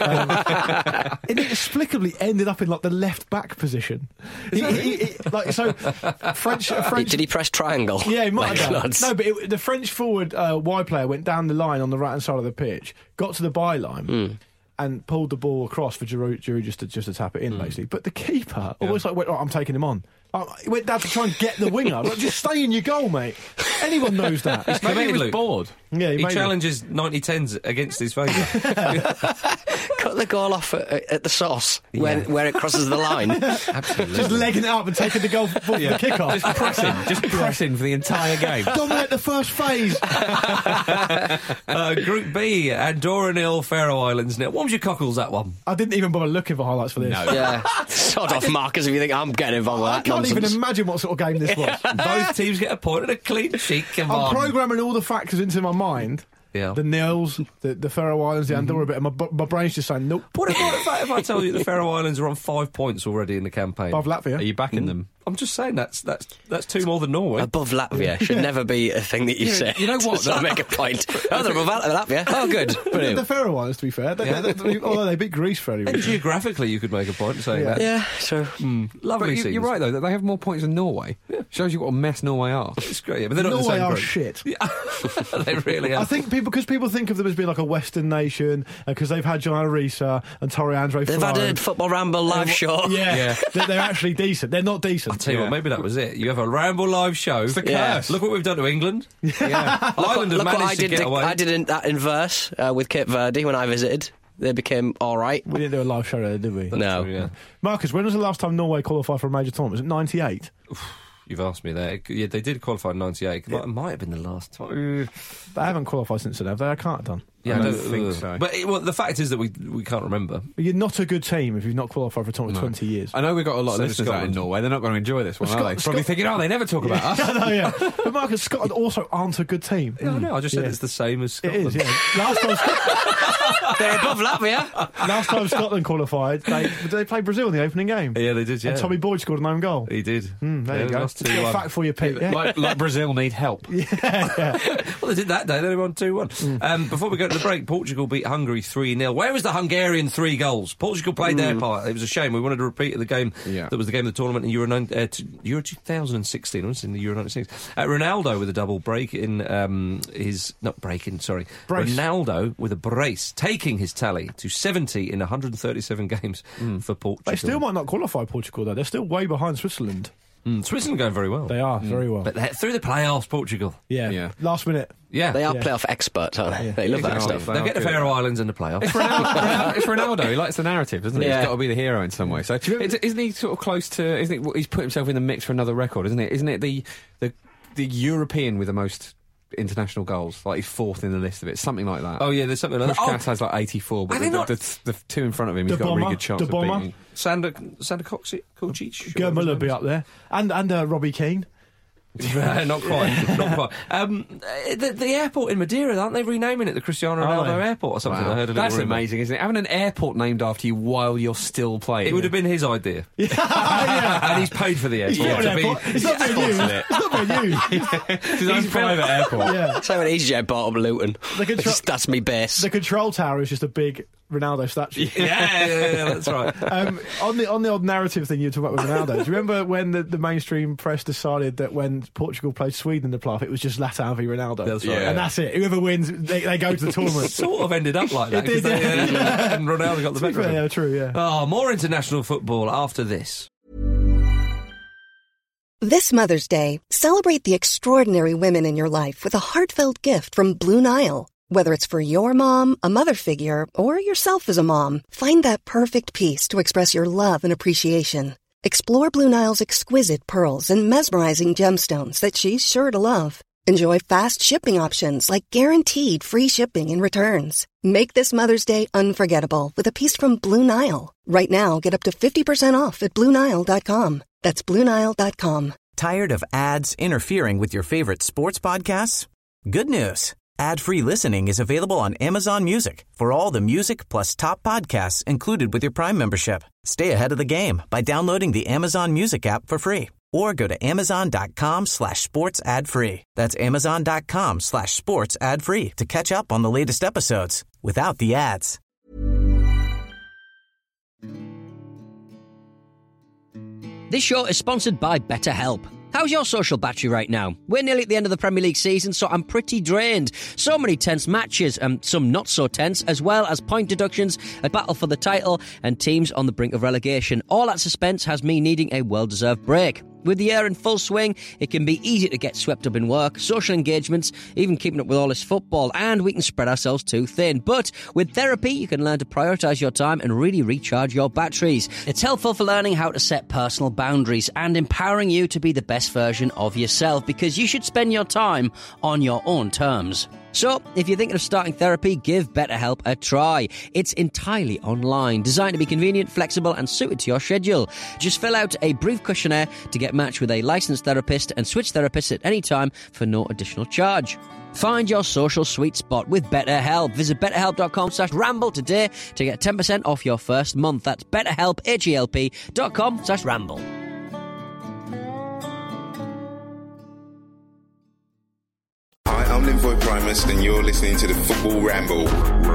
inexplicably ended up in like the left back position. French. Did he press triangle? Yeah, he might have done. No, but the French forward wide player went down the line on the right hand side of the pitch, got to the byline. And pulled the ball across for Giroud just to tap it in, basically. But the keeper always went, I'm taking him on. He went down to try and get the winger. Just stay in your goal, mate. Anyone knows that. Maybe he was bored. Yeah, he challenges 90-10s against his favourite. Cut the goal off at the sauce where it crosses the line. Absolutely. Just legging it up and taking the goal for the kick-off. Just pressing for the entire game. Dominate the first phase. Group B, Andorra 0, Faroe Islands 0. What was your cockles, that one? I didn't even bother looking for highlights for this. No. Yeah. Sod off, Marcus, if you think I'm getting involved with that nonsense. I can't even imagine what sort of game this was. Both teams get a point and a clean sheet. I'm programming all the factors into my mind. Yeah. The Nils, the Faroe Islands, the Andorra bit, and my brain's just saying, nope. What if I tell you the Faroe Islands are on 5 points already in the campaign? Above Latvia. Are you backing them? I'm just saying that's 2 more than Norway. Above Latvia should never be a thing that you say. You know what? To make a point. Oh, they're above Latvia. Oh, good. Brilliant. The Faroe Islands, to be fair, although they beat Greece fairly recently. And geographically, you could make a point saying that. Yeah, so lovely. But you're right though that they have more points than Norway. Yeah. Shows you what a mess Norway are. It's great, yeah, but they're not Norway the same are group. shit. Yeah. They really are. I think because people think of them as being like a Western nation, because they've had John Arisa and Torre Andre. They've had a Football Ramble live show. Yeah. They're actually decent. They're not decent. I'll tell you what, maybe that was it. You have a Ramble live show. It's the curse. Look what we've done to England. Yeah. Ireland have managed to get away. I did that in verse with Cape Verde when I visited. They became all right. We didn't do a live show there, did we? No. True, yeah. Marcus, when was the last time Norway qualified for a major tournament? Was it 98? You've asked me there. Yeah, they did qualify in 98. It might have been the last time. They haven't qualified since then, have they? I can't have done. Yeah, I don't think so. But the fact is that we can't remember. But you're not a good team if you've not qualified for a tournament 20 years. I know we've got a lot of listeners out in Norway. They're not going to enjoy this one, are they? Probably thinking, they never talk about us. Yeah. But Marcus, Scotland also aren't a good team. Yeah, no, I just said it's the same as Scotland. It is, yeah. Last time they're above Latvia. Last time Scotland qualified, they played Brazil in the opening game. Yeah, they did, yeah. And Tommy Boyd scored an own goal. He did. There you go. Fact for you, Pete. Yeah. Like Brazil need help. Yeah. Well, they did that day. They won 2-1. Before we go to the break, Portugal beat Hungary 3-0. Where was the Hungarian 3 goals? Portugal played their part. It was a shame. We wanted to repeat the game that was the game of the tournament in Euro 2016. I was in the Euro 96. Ronaldo with a double break in Ronaldo with a brace, taking his tally to 70 in 137 games for Portugal. They still might not qualify, Portugal, though. They're still way behind Switzerland. Switzerland going very well. They are, very well. But they're through the playoffs, Portugal. Yeah. Last minute. Yeah. They are playoff experts, aren't they? They love that stuff. They'll get the Faroe Islands in the playoffs. It's Ronaldo. He likes the narrative, doesn't he? He's got to be the hero in some way. So isn't he sort of close to... he's put himself in the mix for another record, isn't it? Isn't it the European with the most international goals? Like he's 4th in the list of it. Something like that. Oh, yeah, there's something like that. Puskás has like 84, but the two in front of him, he's got a really good chance of beating. Sander Kočić. Gerd Müller will be up there. And Robbie Keane. Not quite. The airport in Madeira, aren't they renaming it the Cristiano Ronaldo Airport or something? Wow. I heard That's amazing, isn't it? Having an airport named after you while you're still playing. It would have been his idea. Yeah. And he's paid for the airport. It's not being used. It's not being used. It's his own private airport. Yeah. So when EasyJet bought up Luton, that's me base. The control tower is just a big Ronaldo statue. Yeah, that's right. On the old narrative thing you were talking about with Ronaldo, do you remember when the mainstream press decided that when Portugal played Sweden in the playoff, it was just Latam v Ronaldo? That's right. And that's it. Whoever wins, they go to the tournament. It sort of ended up like that. It did, and Ronaldo got the better of him. Yeah, true, yeah. Oh, more international football after this. This Mother's Day, celebrate the extraordinary women in your life with a heartfelt gift from Blue Nile. Whether it's for your mom, a mother figure, or yourself as a mom, find that perfect piece to express your love and appreciation. Explore Blue Nile's exquisite pearls and mesmerizing gemstones that she's sure to love. Enjoy fast shipping options like guaranteed free shipping and returns. Make this Mother's Day unforgettable with a piece from Blue Nile. Right now, get up to 50% off at BlueNile.com. That's BlueNile.com. Tired of ads interfering with your favorite sports podcasts? Good news. Ad-free listening is available on Amazon Music for all the music plus top podcasts included with your Prime membership. Stay ahead of the game by downloading the Amazon Music app for free or go to amazon.com/sports ad free. That's amazon.com/sports ad free to catch up on the latest episodes without the ads. This show is sponsored by BetterHelp. How's your social battery right now? We're nearly at the end of the Premier League season, so I'm pretty drained. So many tense matches, and some not so tense, as well as point deductions, a battle for the title, and teams on the brink of relegation. All that suspense has me needing a well-deserved break. With the year in full swing, it can be easy to get swept up in work, social engagements, even keeping up with all this football, and we can spread ourselves too thin. But with therapy, you can learn to prioritise your time and really recharge your batteries. It's helpful for learning how to set personal boundaries and empowering you to be the best version of yourself, because you should spend your time on your own terms. So, if you're thinking of starting therapy, give BetterHelp a try. It's entirely online, designed to be convenient, flexible, and suited to your schedule. Just fill out a brief questionnaire to get matched with a licensed therapist and switch therapists at any time for no additional charge. Find your social sweet spot with BetterHelp. Visit betterhelp.com/ramble today to get 10% off your first month. That's BetterHelp, HELP.com/ramble. I'm Linvoy Primus, and you're listening to the Football Ramble.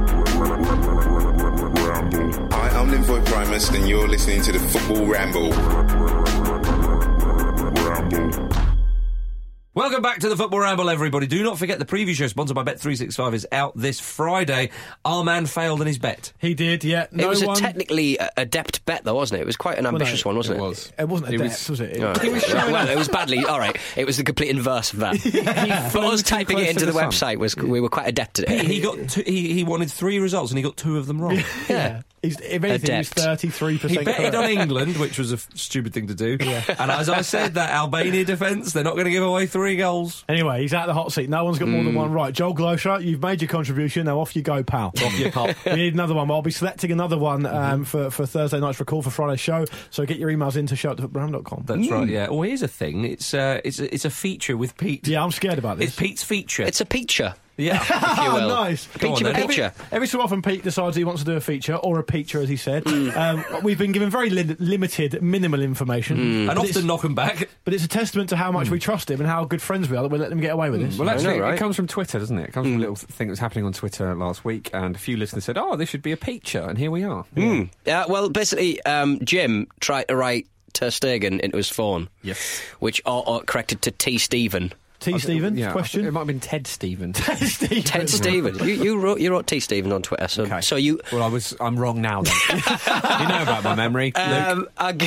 Hi, I'm Linvoy Primus, and you're listening to the Football Ramble. Welcome back to the Football Ramble, everybody. Do not forget the preview show sponsored by Bet365 is out this Friday. Our man failed in his bet. He did, yeah. It was a technically adept bet, though, wasn't it? It was quite an ambitious one, wasn't it? It wasn't adept, was it? It was well, it was badly. All right, it was the complete inverse of that. For us typing it into the website, we were quite adept at it. He wanted 3 results and he got 2 of them wrong. Yeah. If anything, he was 33%. He betted on England, which was a stupid thing to do. Yeah. And as I said, that Albania defence, they're not going to give away 3 goals. Anyway, he's out of the hot seat. No one's got more than one right. Joel Glosher, you've made your contribution. Now off you go, pal. Off you pop. We need another one. I'll be selecting another one for Thursday night's recall for Friday's show. So get your emails in to show@footballramble.com. That's right, yeah. Well, here's a thing. It's a feature with Pete. Yeah, I'm scared about this. It's Pete's feature. It's a feature. Yeah, if you will. Nice. Feature. Every so often Pete decides he wants to do a feature, or a feature as he said. We've been given very limited, minimal information. And often knock him back. But it's a testament to how much we trust him and how good friends we are that we let him get away with this. Well, actually, it comes from Twitter, doesn't it? It comes from a little thing that was happening on Twitter last week, and a few listeners said, this should be a feature, and here we are. Well, basically, Jim tried to write Ter Stegen into his phone. Yes. Which corrected to T. Stephen. T. Stephen? Yeah, question? It might have been Ted Stephen. Ted Stephen. Ted Stephen. You wrote T. Stephen on Twitter. So you. Well, I'm wrong now. Then. You know about my memory. A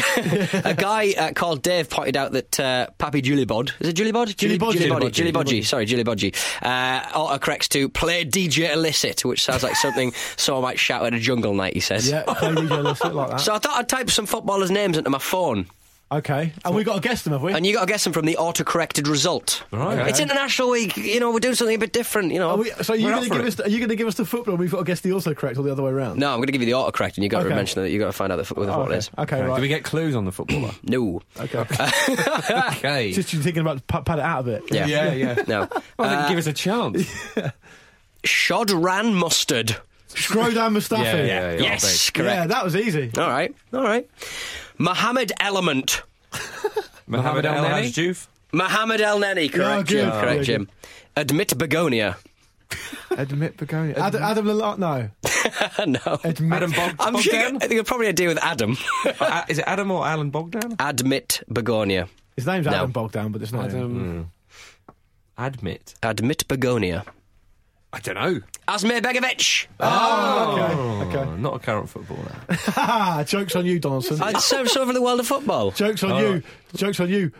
guy called Dave pointed out that Papi Julibod, is it Julibod? Julibodji. Sorry, Julibodji. Autocorrects to play DJ Illicit, which sounds like something someone might shout at a jungle night. He says. Yeah, play DJ Illicit like that. So I thought I'd type some footballers' names into my phone. Okay, and we've got to guess them, have we? And you got to guess them from the auto-corrected result. Right. Okay. It's International Week, we're doing something a bit different, So are you going to give us the football and we've got to guess the autocorrect or the other way around? No, I'm going to give you the autocorrect and you've got to mention that, you've got to find out what it is. Okay, right. Do we get clues on the footballer? No. Okay. Okay. Just you're thinking about pad it out a bit. Yeah. No. Well, give us a chance. Shodran Mustard. Shkodran Mustafi. Yeah. Yes, correct. Yeah, that was easy. All right. Mohammed Element. Mohammed El Hajjouf. Mohammed El Neni, correct, Jim. Correct, Jim. Admit Begonia. Admit Begonia. Adam Lallana, no. No. Adam Bogdan? I'm sure I think it'll probably deal with Adam. Is it Adam or Alan Bogdan? Admit Begonia. His name's Adam Bogdan, but it's not him. Admit Begonia. I don't know. Asmir Begovic. Okay. Not a current footballer. Joke's on you, Donaldson. So for the world of football. Joke's on you. Joke's on you.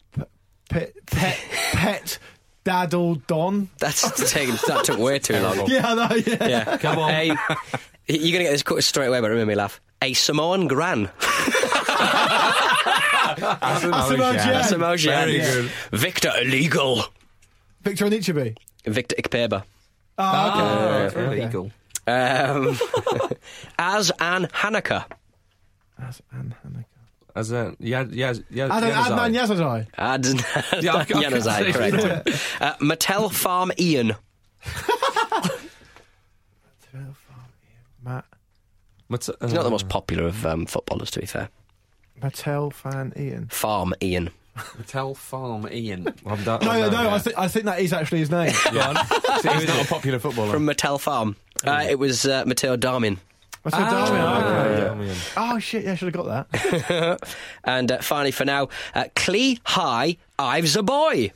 Pet Daddle Don. That took way too long. Yeah, I know, yeah. Come on. You're going to get this cut straight away, but it made me laugh. A Samoan Gran. Asamoah Gyan. Very good. Victor Illegal. Victor Anichebe. Victor Ikpeba. Okay. Illegal. As Ann Hanaka. As Adnan Yazazai. Yazazai, correct. Mattel Farm Ian. Matt. He's not the most popular of footballers, to be fair. Mattel Fan Ian. Farm Ian. Mattel Farm Ian. I think that is actually his name. He's not a popular footballer. From Mattel Farm. It was Matteo Darmian. Okay. Oh shit! Yeah, I should have got that. And finally, for now, Clee High Ives a boy.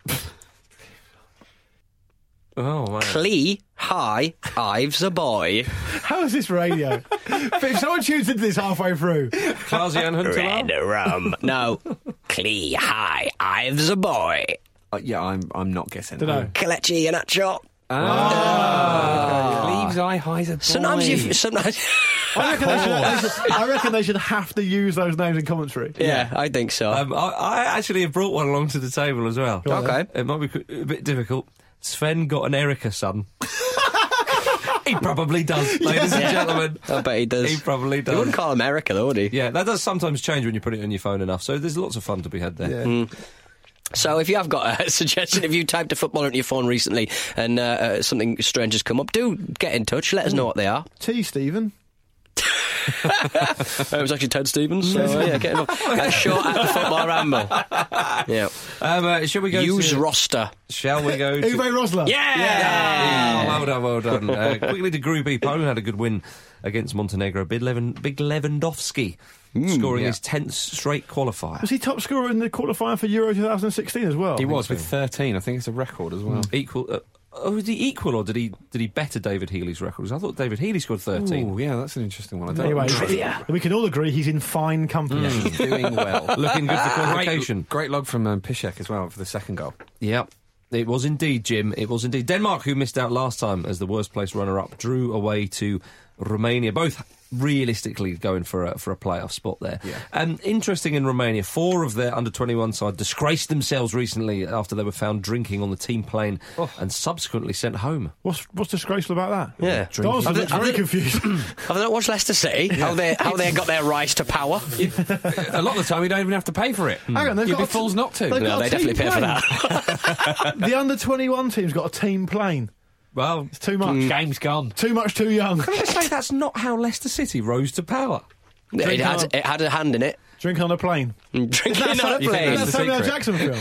Oh man. Clee High Ives a boy. How is this radio? If someone tunes into this halfway through, Klaus-Jan Huntelaar? Red rum. No. Clee High Ives a boy. Yeah, I'm not guessing. Dunno. Kelechi Iheanacho. Cleves Eye High's a boy. Sometimes. I reckon they should have to use those names in commentary. Yeah, I think so. I actually have brought one along to the table as well. Okay. It might be a bit difficult. Sven got an Erica son. He probably does, ladies and gentlemen. I bet he does. He probably does. You wouldn't call him Erica, though, would he? Yeah, that does sometimes change when you put it on your phone enough, so there's lots of fun to be had there. Yeah. So if you have got a suggestion, if you typed a footballer into your phone recently and something strange has come up, do get in touch, let us know what they are. T. Stephen. It was actually Ted Stevens, so get involved. Show at the Football Ramble. Yeah. Shall we go Use to... roster. Shall we go to... Uwe Rosler. Yeah! Well done. Quickly to Group E. Poland had a good win against Montenegro. Big Lewandowski scoring his 10th straight qualifier. Was he top scorer in the qualifier for Euro 2016 as well? He was with 13. I think it's a record as well. Equal. Was he equal, or did he better David Healy's records? I thought David Healy scored 13. Oh, yeah, that's an interesting one. I don't Anyway, we can all agree he's in fine company. He's doing well. Looking good for qualification. Great log from Piszczek as well for the second goal. Yep. It was indeed, Jim. It was indeed. Denmark, who missed out last time as the worst place runner-up, drew away to Romania. Both realistically going for a playoff spot there. Yeah. Interesting in Romania, 4 of their under-21 side disgraced themselves recently after they were found drinking on the team plane and subsequently sent home. What's disgraceful about that? Yeah. I was very confused. Have they not watched Leicester City? How they got their rise to power? A lot of the time you don't even have to pay for it. Hang on, You'd be fools not to. No, they definitely pay for that. The under-21 team's got a team plane. Well, it's too much. Game's gone. Too much, too young. Can I just say that's not how Leicester City rose to power? It had a hand in it. Drinking on a plane. Drinking on a plane. That's a Samuel Jackson film.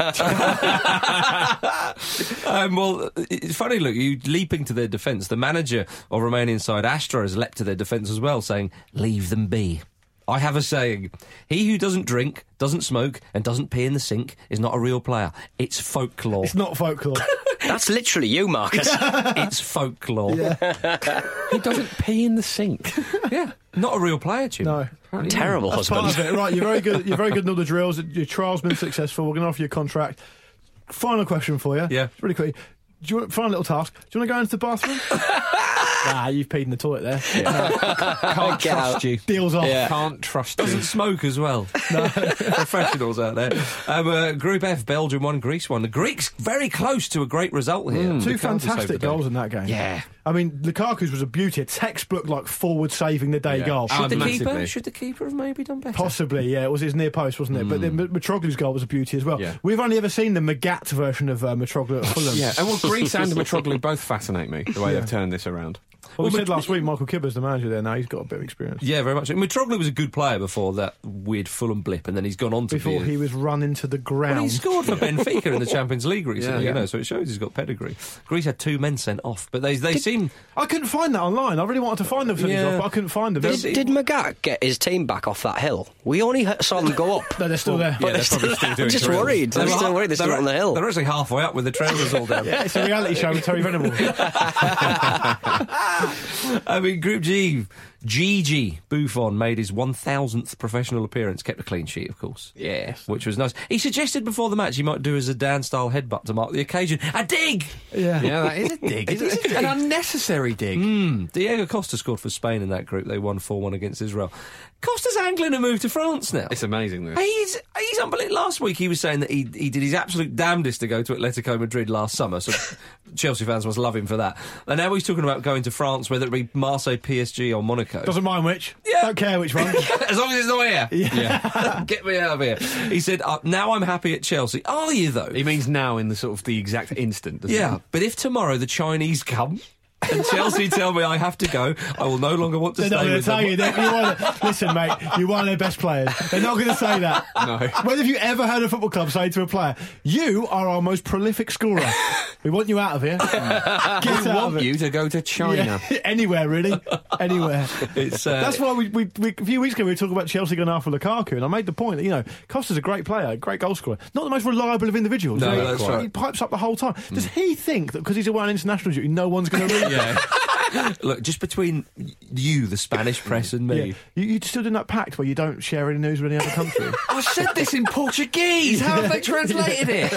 Well, it's funny, look, you leaping to their defence. The manager of Romanian side, Astra, has leapt to their defence as well, saying, leave them be. I have a saying, he who doesn't drink, doesn't smoke, and doesn't pee in the sink is not a real player. It's folklore. It's not folklore. That's literally you, Marcus. It's folklore. Yeah. He doesn't pee in the sink. Yeah. Not a real player, Jim. No. Terrible That's husband. part of it. Right, you're very good in all the drills. Your trial's been successful. We're going to offer you a contract. Final question for you. Yeah. Really quick. Do you want final little task? Do you want to go into the bathroom? Nah, you've peed in the toilet there. Can't trust you. Deals off. Yeah. Can't trust you. Doesn't smoke as well. No. Professionals out there. Group F, Belgium won, Greece won. The Greeks very close to a great result here. 2 fantastic goals in that game. Yeah. I mean, Lukaku's was a beauty, a textbook like forward saving the day goal. Should the keeper have maybe done better? Possibly, yeah. It was his near post, wasn't it? But then Mitroglu's goal was a beauty as well. Yeah. We've only ever seen the Magat version of Mitroglu at Fulham. Yeah, and well, Greece and Mitroglu both fascinate me, the way they've turned this around. Well, we said last week, Michael Kibber's the manager there now. He's got a bit of experience. Yeah, very much. Mitroglu was a good player before that weird Fulham blip, and then he's gone on to before he was run into the ground. Well, he scored for Benfica in the Champions League recently, you know, so it shows he's got pedigree. Greece had 2 men sent off, but they seem... I couldn't find that online. I really wanted to find them for these off, but I couldn't find them. Did Magat get his team back off that hill? We only saw them go up. No, they're still there. Yeah, they're probably still doing I'm just worried. I'm still worried they're still on the hill. They're actually halfway up with the trousers all down. Yeah, it's a reality show with Terry Venables. I mean, Group G, Gigi Buffon made his 1,000th professional appearance, kept a clean sheet, of course. Yes. Which was nice. He suggested before the match he might do a Zidane-style headbutt to mark the occasion. A dig! Yeah, that is a dig. It's an unnecessary dig. Diego Costa scored for Spain in that group. They won 4-1 against Israel. Costa's angling a move to France now. It's amazing, though. He's unbelievable. Last week he was saying that he did his absolute damnedest to go to Atletico Madrid last summer, so Chelsea fans must love him for that. And now he's talking about going to France, whether it be Marseille, PSG or Monaco. Doesn't mind which. Yeah. Don't care which one. As long as it's not here. Yeah. Get me out of here. He said, now I'm happy at Chelsea. Are you, though? He means now in the sort of the exact instant, doesn't he? But if tomorrow the Chinese come... and Chelsea tell me I have to go, I will no longer want to stay with them. Listen, mate, you're one of their best players. They're not going to say that. No. When have you ever heard a football club say to a player, you are our most prolific scorer. We want you out of here. We want you to go to China. Yeah, anywhere, really. Anywhere. That's why we a few weeks ago we were talking about Chelsea going after Lukaku, and I made the point that, you know, Costa's a great player, great goal scorer. Not the most reliable of individuals. No, that's right. He pipes up the whole time. Does he think that because he's away on international duty, no one's going to read? Yeah. Look, just between you, the Spanish press, and me. Yeah. You still doing that pact where you don't share any news with any other country? I said this in Portuguese. How have they translated it?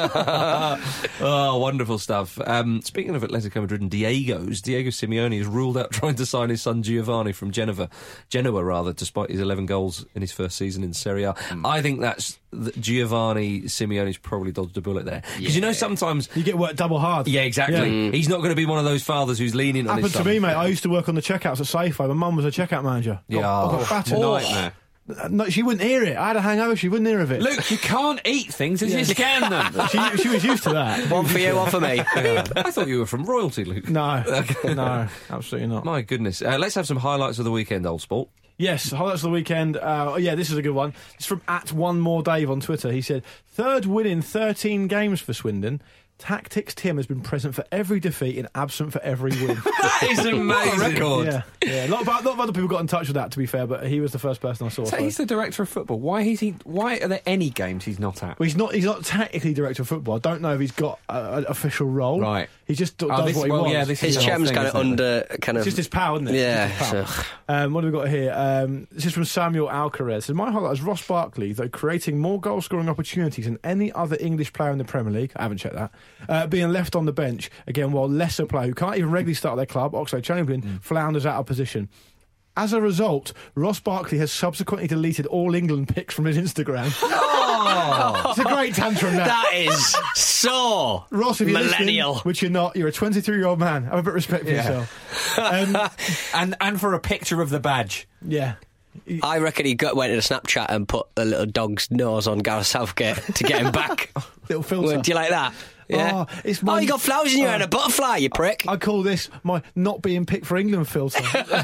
Oh, wonderful stuff. Speaking of Atletico Madrid and Diego Simeone has ruled out trying to sign his son Giovanni from Genoa, despite his 11 goals in his first season in Serie A. I think that's Giovanni Simeone's probably dodged a bullet there. Because you know sometimes... You get worked double hard. Yeah, exactly. Yeah. He's not going to be one of those fathers who's leaning on his son. Happened to me, mate. I used to work on the checkouts at Safeway. My mum was a checkout manager. Yeah. I got fat nightmare. No, she wouldn't hear it. I had a hangover. She wouldn't hear of it. Luke, you can't eat things as you scan them. She was used to that. One for you, one for me. Yeah. I thought you were from royalty, Luke. No, no, absolutely not. My goodness. Let's have some highlights of the weekend, old sport. Yes, highlights of the weekend. This is a good one. It's from @OneMoreDave on Twitter. He said, third win in 13 games for Swindon. Tactics Tim has been present for every defeat and absent for every win. That is amazing. Yeah. A lot of other people got in touch with that, to be fair, but he was the first person I saw. So he's the director of football. Why are there any games he's not at? Well, he's not technically director of football. I don't know if he's got an official role. Right. He just does what he wants. Yeah, his chem's kind of under... It's just his pal, isn't it? Yeah. What have we got here? This is from Samuel Alcaraz. So my highlight is Ross Barkley, though creating more goal-scoring opportunities than any other English player in the Premier League. I haven't checked that. Being left on the bench, again, while lesser player who can't even regularly start their club, Oxlade-Chamberlain, flounders out of position. As a result, Ross Barkley has subsequently deleted all England pics from his Instagram. It's a great tantrum, that is so Ross, if you're millennial. Which you're not. You're a 23-year-old man. Have a bit of respect for yourself. And for a picture of the badge. Yeah. I reckon he went into Snapchat and put a little dog's nose on Gareth Southgate to get him back. Little filter. Do you like that? Yeah. You got flowers in your hair and a butterfly, you prick. I call this my not being picked for England filter.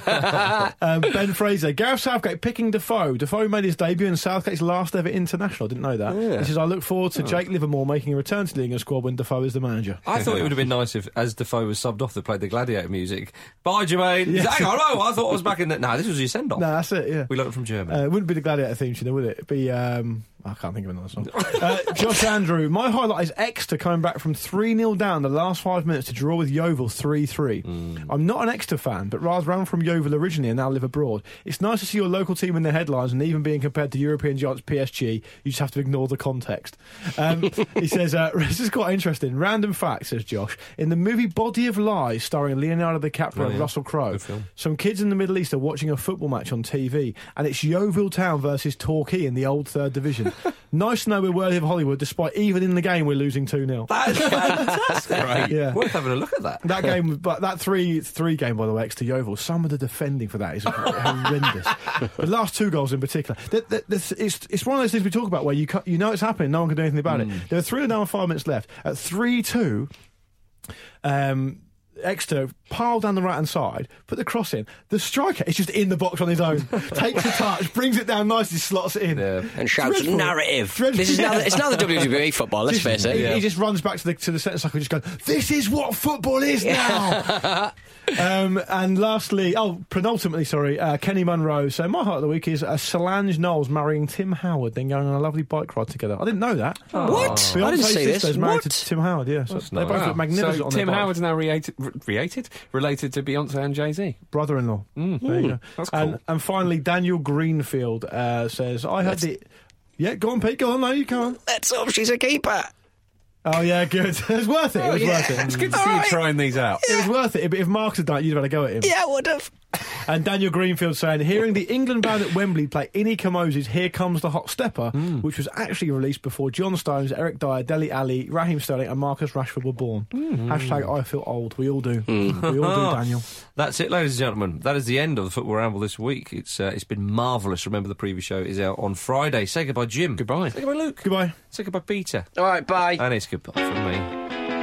Ben Fraser. Gareth Southgate picking Defoe. Defoe made his debut in Southgate's last ever international. I didn't know that. Yeah. He says, I look forward to Jake Livermore making a return to the England squad when Defoe is the manager. I thought it would have been nice if, as Defoe was subbed off, they played the Gladiator music. Bye, Jermaine. Yes. Hang on, I thought I was back in the... No, this was your send-off. No, that's it, yeah. We learned from Germany. It wouldn't be the Gladiator theme tune, would it? It'd be... I can't think of another song. Josh Andrew. My highlight is Exeter coming back from 3-0 down the last 5 minutes to draw with Yeovil 3-3. I'm not an Exeter fan, but rather ran from Yeovil originally and now live abroad. It's nice to see your local team in the headlines, and even being compared to European giants PSG, you just have to ignore the context. He says, this is quite interesting. Random fact, says Josh. In the movie Body of Lies, starring Leonardo DiCaprio and Russell Crowe, some kids in the Middle East are watching a football match on TV, and it's Yeovil Town versus Torquay in the old third division. Nice to know we're worthy of Hollywood, despite even in the game we're losing 2-0. That is fantastic. Right. Yeah. Worth having a look at that. That game, but that 3 game, by the way, Exeter Yeovil, some of the defending for that is horrendous. The last 2 goals in particular. It's one of those things we talk about where you know it's happening, no one can do anything about it. There are 3 down, 5 minutes left. At 3-2, Exeter pile down the right-hand side, put the cross in. The striker is just in the box on his own. Takes a touch, brings it down nicely, slots it in. Yeah. And shouts, Dreadful. Narrative. Dreadful. It's now the WWE football, let's face it. He just runs back to the centre circle and just goes, this is what football is now! And lastly, penultimately, Kenny Munro. So my heart of the week is Solange Knowles marrying Tim Howard, then going on a lovely bike ride together. I didn't know that. What? Beyonce's I didn't see this. Married to Tim Howard, yeah. So they both look magnificent on their Tim bikes. Howard's now related to Beyonce and Jay-Z. Brother-in-law. There you go. That's cool. And finally, Daniel Greenfield says, I had the... Yeah, go on, Pete, go on. No, you can't. Let's hope she's a keeper. Oh, yeah, good. It was worth it. It was worth it. It's good to see you trying these out. It was worth it. But if Marks had done it, you'd have had a go at him. Yeah, I would have. And Daniel Greenfield saying, hearing the England band at Wembley play Inni Kamose's Here Comes the Hot Stepper, which was actually released before John Stones, Eric Dyer, Dele Alli, Raheem Sterling and Marcus Rashford were born. Hashtag I feel old. We all do. We all do, Daniel. That's it, ladies and gentlemen. That is the end of the Football Ramble this week. It's been marvellous. Remember, the preview show is out on Friday. Say goodbye, Jim. Goodbye. Say goodbye, Luke. Goodbye. Say goodbye, Peter. All right, bye. And it's goodbye from me.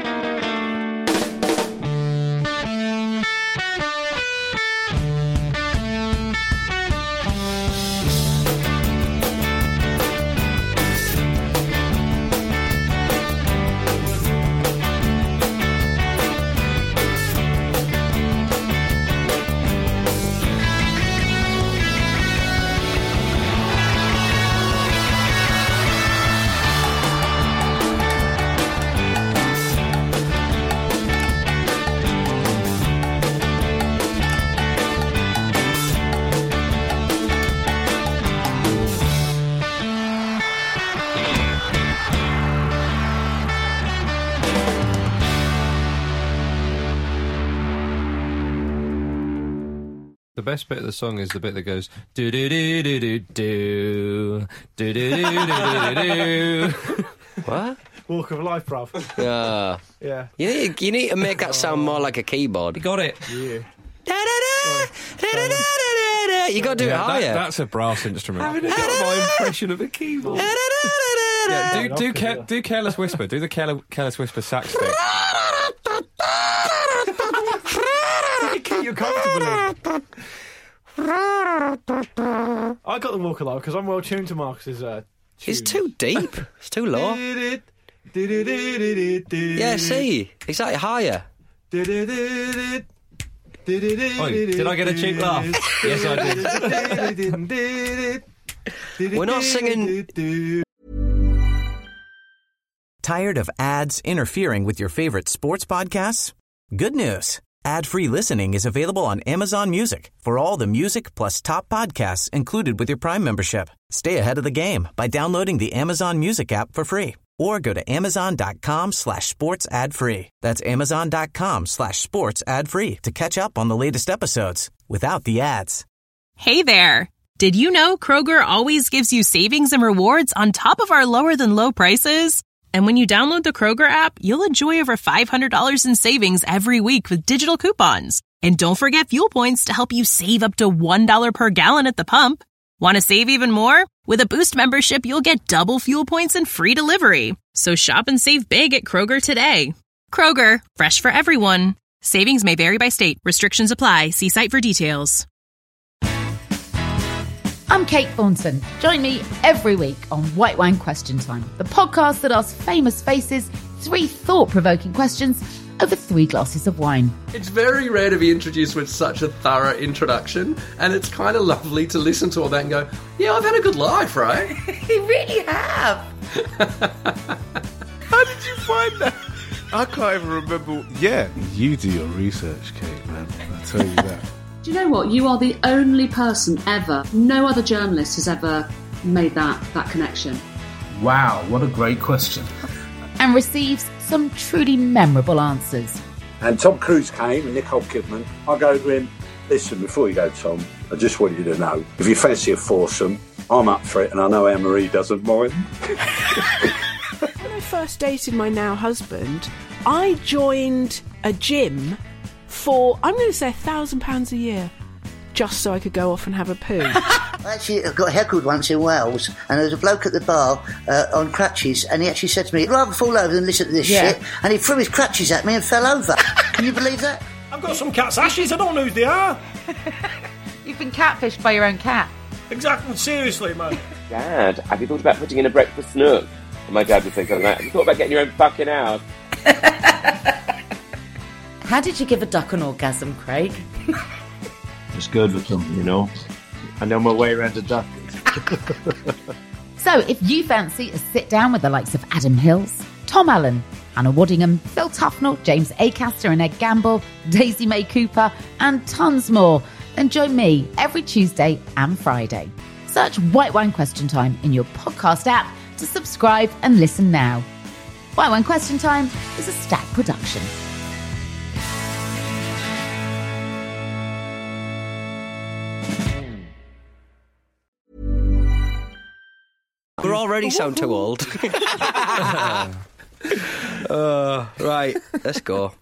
The best bit of the song is the bit that goes do do do do do do do do do do do. What? Walk of life, bruv. Yeah. You need to make that sound more like a keyboard. You got it. Yeah. You got to do it higher. That's a brass instrument. I haven't got my impression of a keyboard. Yeah, do Careless Whisper. Do the Careless Whisper sax stick. You're comfortable in. I got the walk along because I'm well tuned to Marcus's. It's too deep. It's too low. Yeah, see, exactly higher. Oi, did I get a cheap laugh? Yes, I did. We're not singing. Tired of ads interfering with your favorite sports podcasts? Good news. Ad-free listening is available on Amazon Music for all the music plus top podcasts included with your Prime membership. Stay ahead of the game by downloading the Amazon Music app for free or go to amazon.com/sports ad free. That's amazon.com/sports ad free to catch up on the latest episodes without the ads. Hey there. Did you know Kroger always gives you savings and rewards on top of our lower than low prices? And when you download the Kroger app, you'll enjoy over $500 in savings every week with digital coupons. And don't forget fuel points to help you save up to $1 per gallon at the pump. Want to save even more? With a Boost membership, you'll get double fuel points and free delivery. So shop and save big at Kroger today. Kroger, fresh for everyone. Savings may vary by state. Restrictions apply. See site for details. I'm Kate Thornton. Join me every week on White Wine Question Time, the podcast that asks famous faces 3 thought-provoking questions over 3 glasses of wine. It's very rare to be introduced with such a thorough introduction, and it's kind of lovely to listen to all that and go, yeah, I've had a good life, right? You really have. How did you find that? I can't even remember. Yeah, you do your research, Kate, man. I tell you that. Do you know what? You are the only person ever, no other journalist has ever made that connection. Wow, what a great question. And receives some truly memorable answers. And Tom Cruise came and Nicole Kidman. I go to him, listen, before you go, Tom, I just want you to know, if you fancy a foursome, I'm up for it, and I know Anne-Marie doesn't mind. When I first dated my now husband, I joined a gym for, I'm going to say, £1,000 a year, just so I could go off and have a poo. I actually got heckled once in Wales, and there was a bloke at the bar on crutches, and he actually said to me, I'd rather fall over than listen to this shit, and he threw his crutches at me and fell over. Can you believe that? I've got some cat's ashes, I don't know who they are. You've been catfished by your own cat. Exactly, seriously, man. Dad, have you thought about putting in a breakfast nook? And my dad would say something like that. Have you thought about getting your own fucking house? How did you give a duck an orgasm, Craig? It's good with them, you know. I know my way around a duck. So if you fancy a sit-down with the likes of Adam Hills, Tom Allen, Hannah Waddingham, Phil Tufnell, James Acaster and Ed Gamble, Daisy May Cooper, and tons more, then join me every Tuesday and Friday. Search White Wine Question Time in your podcast app to subscribe and listen now. White Wine Question Time is a Stack production. We're already sound too old. Right, let's go.